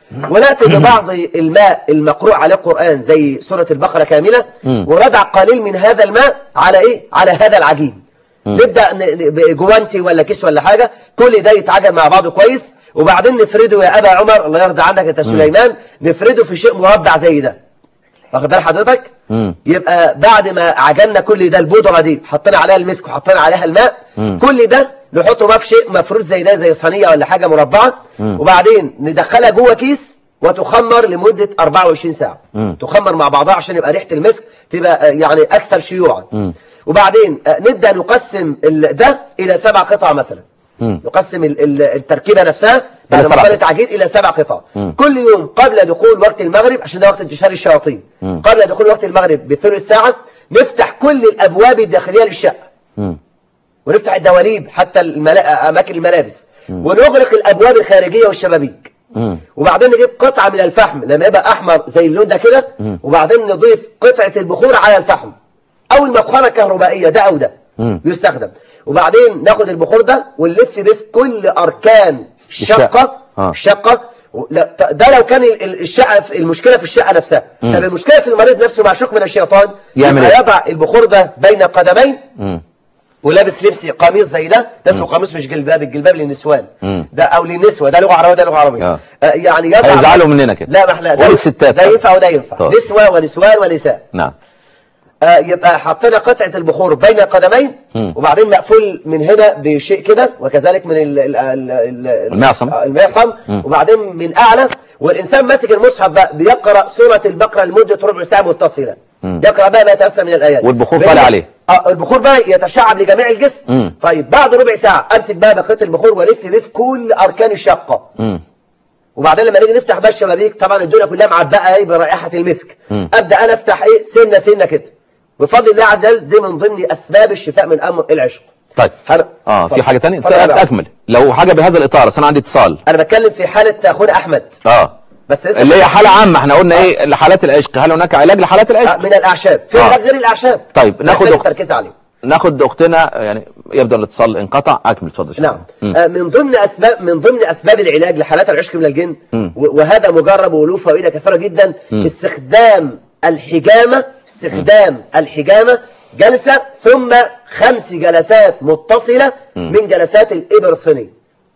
Speaker 2: ونأتي ببعض الماء المقروء على القرآن زي سورة البقرة كاملة، ونضع قليل من هذا الماء على إيه؟ على هذا العجين. نبدأ بجوانتي ولا كيس ولا حاجة، كل ده يتعجن مع بعضه كويس، وبعدين نفرده يا أبا عمر الله يرضى عنك أنت سليمان، نفرده في شيء مربع زي ده. واخد بال حضرتك؟ يبقى بعد ما عجننا كل ده البودرة دي حطينا عليها المسك وحطينا عليها الماء، مم. كل ده نحطه بقى في شيء مفروض زي ده زي صينية ولا حاجة مربعة، مم. وبعدين ندخلها جوه كيس وتخمر لمدة أربعة وعشرين ساعة. مم. تخمر مع بعضها عشان يبقى ريحة المسك تبقى يعني أكثر شيوعا. مم. وبعدين نبدأ نقسم ده إلى سبع قطع مثلا. مم. نقسم التركيبة نفسها بعد ما صارت عجين إلى سبع قطع. مم. كل يوم قبل دخول وقت المغرب عشان ده وقت انتشار الشياطين، مم. قبل دخول وقت المغرب بثلث ساعة نفتح كل الأبواب الداخلية للشقة، مم. ونفتح الدواليب حتى الملا... أماكن الملابس، مم. ونغلق الأبواب الخارجية والشبابيك، مم. وبعدين نجيب قطعة من الفحم لما يبقى أحمر زي اللون ده كده، وبعدين نضيف قطعة البخور على الفحم أو المبخرة الكهربائية ده أو ده، مم. يستخدم. وبعدين ناخد البخور ده ونلف بيه في كل أركان الشقة. آه. الشقة ده لو كان الشقة المشكلة في الشقة نفسها. طب المشكلة في المريض نفسه مع شك من الشيطان، يبقى يضع البخور ده بين قدمين، مم. ولابس لبس قميص زي ده، ده اسمه قميص مش جلباب، الجلباب للنسوان، مم. ده او للنسوة، ده لغة عربية ده لغة عربية. آه. آه يعني يضع
Speaker 1: هيزعلوا مننا كده.
Speaker 2: لا ما احنا ده, ده ينفع وده ينفع. طيب. نسوة ونسوان ونساء.
Speaker 1: نعم.
Speaker 2: آه يبقى حطينا قطعة البخور بين قدمين، وبعدين مقفول من هنا بشيء كده، وكذلك من ال ال ال
Speaker 1: المعصم
Speaker 2: المعصم، وبعدين من أعلى، والإنسان ماسك المصحف بقى بيقرأ سورة البقرة لمدة ربع ساعة متصلة، مم. يقرأ بقى ما يتأثر من الآيات،
Speaker 1: والبخور طالع عليه.
Speaker 2: اه البخور بقى يتشعب لجميع الجسم. مم. طيب بعد ربع ساعة أمسك بقى بقية البخور والف بيه في كل أركان الشقة. مم. وبعدين لما نيجي نفتح بقى الشبابيك، طبعا الدنيا كلها معبقة ايه برائحة المسك، مم. أبدأ أنا أفتح إيه سنة سنة كده بفضل الله عز وجل. دي من ضمن أسباب الشفاء من أمر العشق.
Speaker 1: طيب هر... اه في حاجة تانية أكمل لو حاجة بهذا الإطار، أنا عندي اتصال.
Speaker 2: أنا بتكلم في حالة أخونا أحمد.
Speaker 1: اه
Speaker 2: بس
Speaker 1: اللي هي حالة عامة، احنا قلنا آه. ايه لحالات العشق، هل هناك علاج لحالات العشق؟
Speaker 2: آه من الأعشاب، في علاج آه. غير الأعشاب.
Speaker 1: طيب ناخد أخت...
Speaker 2: التركيز عليه.
Speaker 1: ناخد أختنا، يعني يبدو الاتصال انقطع، أكمل اتفضل.
Speaker 2: نعم. آه من ضمن أسباب من ضمن أسباب العلاج لحالات العشق من الجن، وهذا مجرب وله فوائد كثيرة جدا، م. استخدام الحجامة، استخدام الحجامة جلسة ثم خمس جلسات متصلة م. من جلسات الإبر الصينية.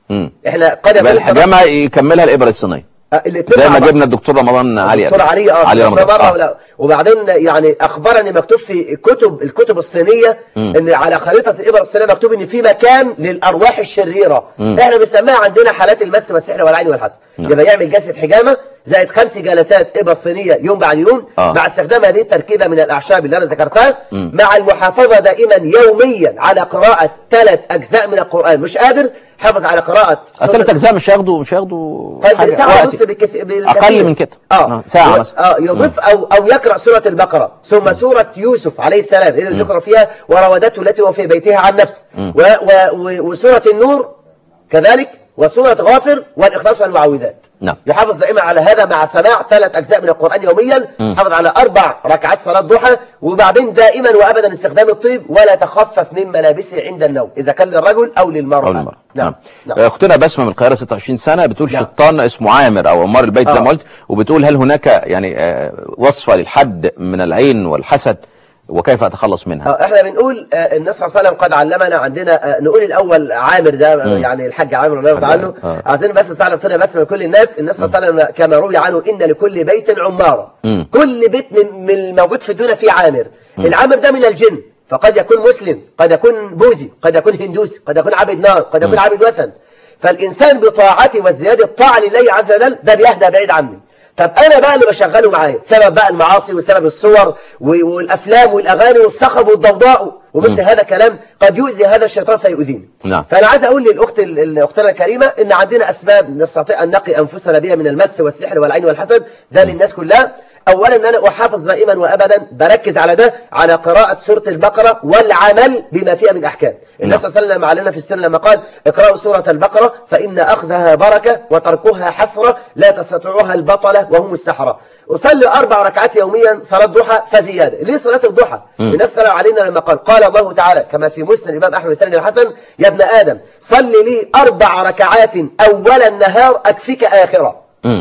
Speaker 2: احنا قد
Speaker 1: يكون الحجامة يكملها الإبر الصينية زي ما جبنا الدكتور رمضان علي
Speaker 2: الدكتور علي اه
Speaker 1: علي رمضان
Speaker 2: مرة آه. وبعدين يعني اخبرني مكتوب في كتب الكتب الصينية م. ان على خريطة الإبر الصينية مكتوب ان في مكان للأرواح الشريرة، م. احنا بنسميها عندنا حالات المس والسحر والعين والحسد. يبقى يعمل جلسة حجامة زائد خمس جلسات إبر صينية يوم بعد يوم، آه. مع استخدام هذه التركيبة من الأعشاب اللي أنا ذكرتها، م. مع المحافظة دائما يوميا على قراءة ثلاث أجزاء من القرآن. مش قادر حافظ على قراءة
Speaker 1: ثلاث أجزاء، مش هياخدوا مش هياخدوا
Speaker 2: طيب ساعة ونص بالكثير،
Speaker 1: أقل من كده
Speaker 2: اه
Speaker 1: ساعة مثلا.
Speaker 2: اه يضيف او او يقرأ سورة البقرة ثم سورة يوسف عليه السلام اللي ذكر فيها وراودته التي هو في بيتها عن نفسه، و و وسورة النور كذلك، وسورة غافر والإخلاص والمعوذات.
Speaker 1: نعم.
Speaker 2: يحافظ دائما على هذا مع سماع ثلاث أجزاء من القرآن يوميا، يحافظ على أربع ركعات صلاة ضحى، وبعدين دائما وأبدا استخدام الطيب، ولا تخفف من ملابسه عند النوم إذا كان للرجل أو للمرأة.
Speaker 1: أو للمرأة. نعم. نعم. أختنا بسمة من القاهرة ستة وعشرين سنة بتقول نعم. شيطان اسمه عامر أو عمار البيت آه. زي ما قلت، وبتقول هل هناك يعني آه وصفة للحد من العين والحسد وكيف أتخلص منها؟
Speaker 2: احنا بنقول آه النبي صلى الله عليه وسلم قد علمنا، عندنا آه نقول الأول عامر ده م. يعني الحاج عامر الله يرضى عنه، آه. عايزين بس نسأل ربنا بس من كل الناس. النبي صلى الله عليه وسلم كما روي عنه إن لكل بيت عمارة، م. كل بيت من, من الموجود في الدنيا فيه عامر. م. العامر ده من الجن، فقد يكون مسلم، قد يكون بوذي، قد يكون هندوسي، قد يكون عابد نار، قد يكون م. عابد وثن. فالإنسان بطاعته وزيادة الطاعة لله عز وجل ده بيهدى بعيد عني. طب انا بقى اللي بشغله معايا سبب بقى المعاصي وسبب الصور والافلام والاغاني والصخب والضوضاء ومثل هذا كلام قد يؤذي هذا الشيطان فيؤذينا.
Speaker 1: نعم.
Speaker 2: فانا عايز اقول للاخت اختنا الكريمه ان عندنا اسباب نستطيع ان نقي انفسنا بها من المس والسحر والعين والحسد، ده للناس كلها. اولا ان انا احافظ دائما وابدا بركز على ده، على قراءه سوره البقره والعمل بما فيها من احكام. النبي صلى الله عليه وسلم علمنا في السنه لما قال اقرأوا سوره البقره فان اخذها بركه وتركها حسره لا تستطيعها البطله وهم السحره. أصلي أربع ركعات يوميا صلاة ضحى فزيادة. ليه صلاة الضحى؟ النبي صلى الله علينا لما قال قال الله تعالى كما في مسند الإمام أحمد بن الحسن يا ابن آدم صلي لي أربع ركعات أول النهار أكفيك آخرة.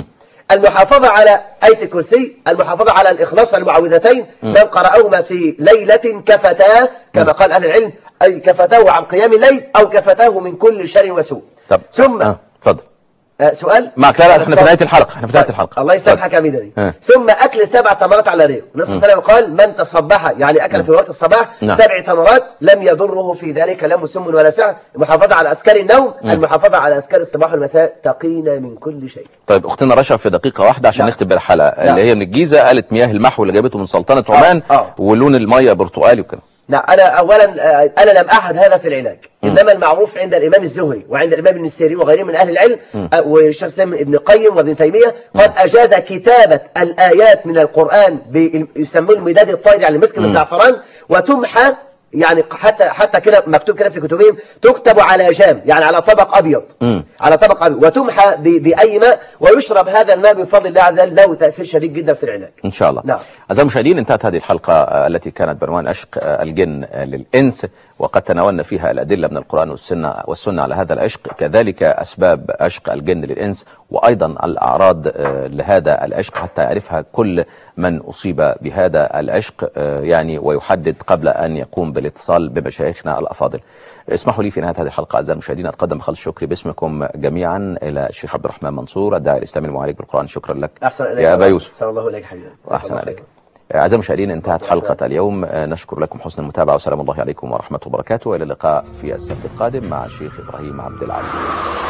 Speaker 2: المحافظة على آية الكرسي، المحافظة على الإخلاص والمعوذتين، من قرأهما في ليلة كفتاه كما قال أهل العلم، أي كفتاه عن قيام الليل أو كفتاه من كل شر وسوء.
Speaker 1: طب
Speaker 2: ثم
Speaker 1: آه. اتفضل.
Speaker 2: آه سؤال
Speaker 1: معك. لا احنا في نهاية الحلقة، احنا في نهاية الحلقة.
Speaker 2: الله يسامحك يا مدني.
Speaker 1: آه.
Speaker 2: ثم أكل سبع تمرات على ريق. النبي صلى الله عليه وسلم قال من تصبح يعني أكل في وقت الصباح نعم. سبع تمرات لم يضره في ذلك لا مسم ولا سعر. المحافظة على أذكار النوم، م. المحافظة على أذكار الصباح والمساء تقينا من كل شيء.
Speaker 1: طيب أختنا رشا في دقيقة واحدة عشان نعم. نختم بالحلقة نعم. اللي هي من الجيزة، قالت مياه المحو اللي جابته من سلطنة عمان آه. آه. ولون المية برتقالي وكده.
Speaker 2: لا أنا أولا أنا لم أعهد هذا في العلاج، م. إنما المعروف عند الإمام الزهري وعند الإمام ابن السيرين وغيرهم من أهل العلم والشيخ ابن القيم وابن تيمية قد أجاز كتابة الآيات من القرآن يسمون المداد الطير يعني المسك بالزعفران وتمحى يعني حتى حتى كده مكتوب كده في كتبهم تكتب على جام يعني على طبق أبيض م. على طبق أبيض وتمحى بأي ماء ويشرب هذا الماء بفضل الله عز وجل، له تأثير شديد جدا في العلاج
Speaker 1: إن شاء الله.
Speaker 2: نعم.
Speaker 1: أعزائي المشاهدين، انتهت هذه الحلقة التي كانت بعنوان عشق الجن للإنس، وقد تناولنا فيها الأدلة من القرآن والسنة والسنة على هذا العشق، كذلك أسباب عشق الجن للإنس، وأيضا الأعراض لهذا العشق حتى يعرفها كل من أصيب بهذا العشق يعني ويحدد قبل أن يقوم بالاتصال بمشايخنا الأفاضل. اسمحوا لي في نهاية هذه الحلقة أعزائي المشاهدين أتقدم بخالص الشكر باسمكم جميعا إلى الشيخ عبد الرحمن منصور الداعي الإسلامي المعالج بالقرآن. شكرا لك يا أبا يوسف.
Speaker 2: أحسن الله إليك حبيبي.
Speaker 1: وأحسن عليك. أعزائي المشاهدين، انتهت حلقة اليوم، نشكر لكم حسن المتابعة وسلام الله عليكم ورحمة وبركاته، وإلى اللقاء في السبت القادم مع الشيخ إبراهيم عبد العزيز.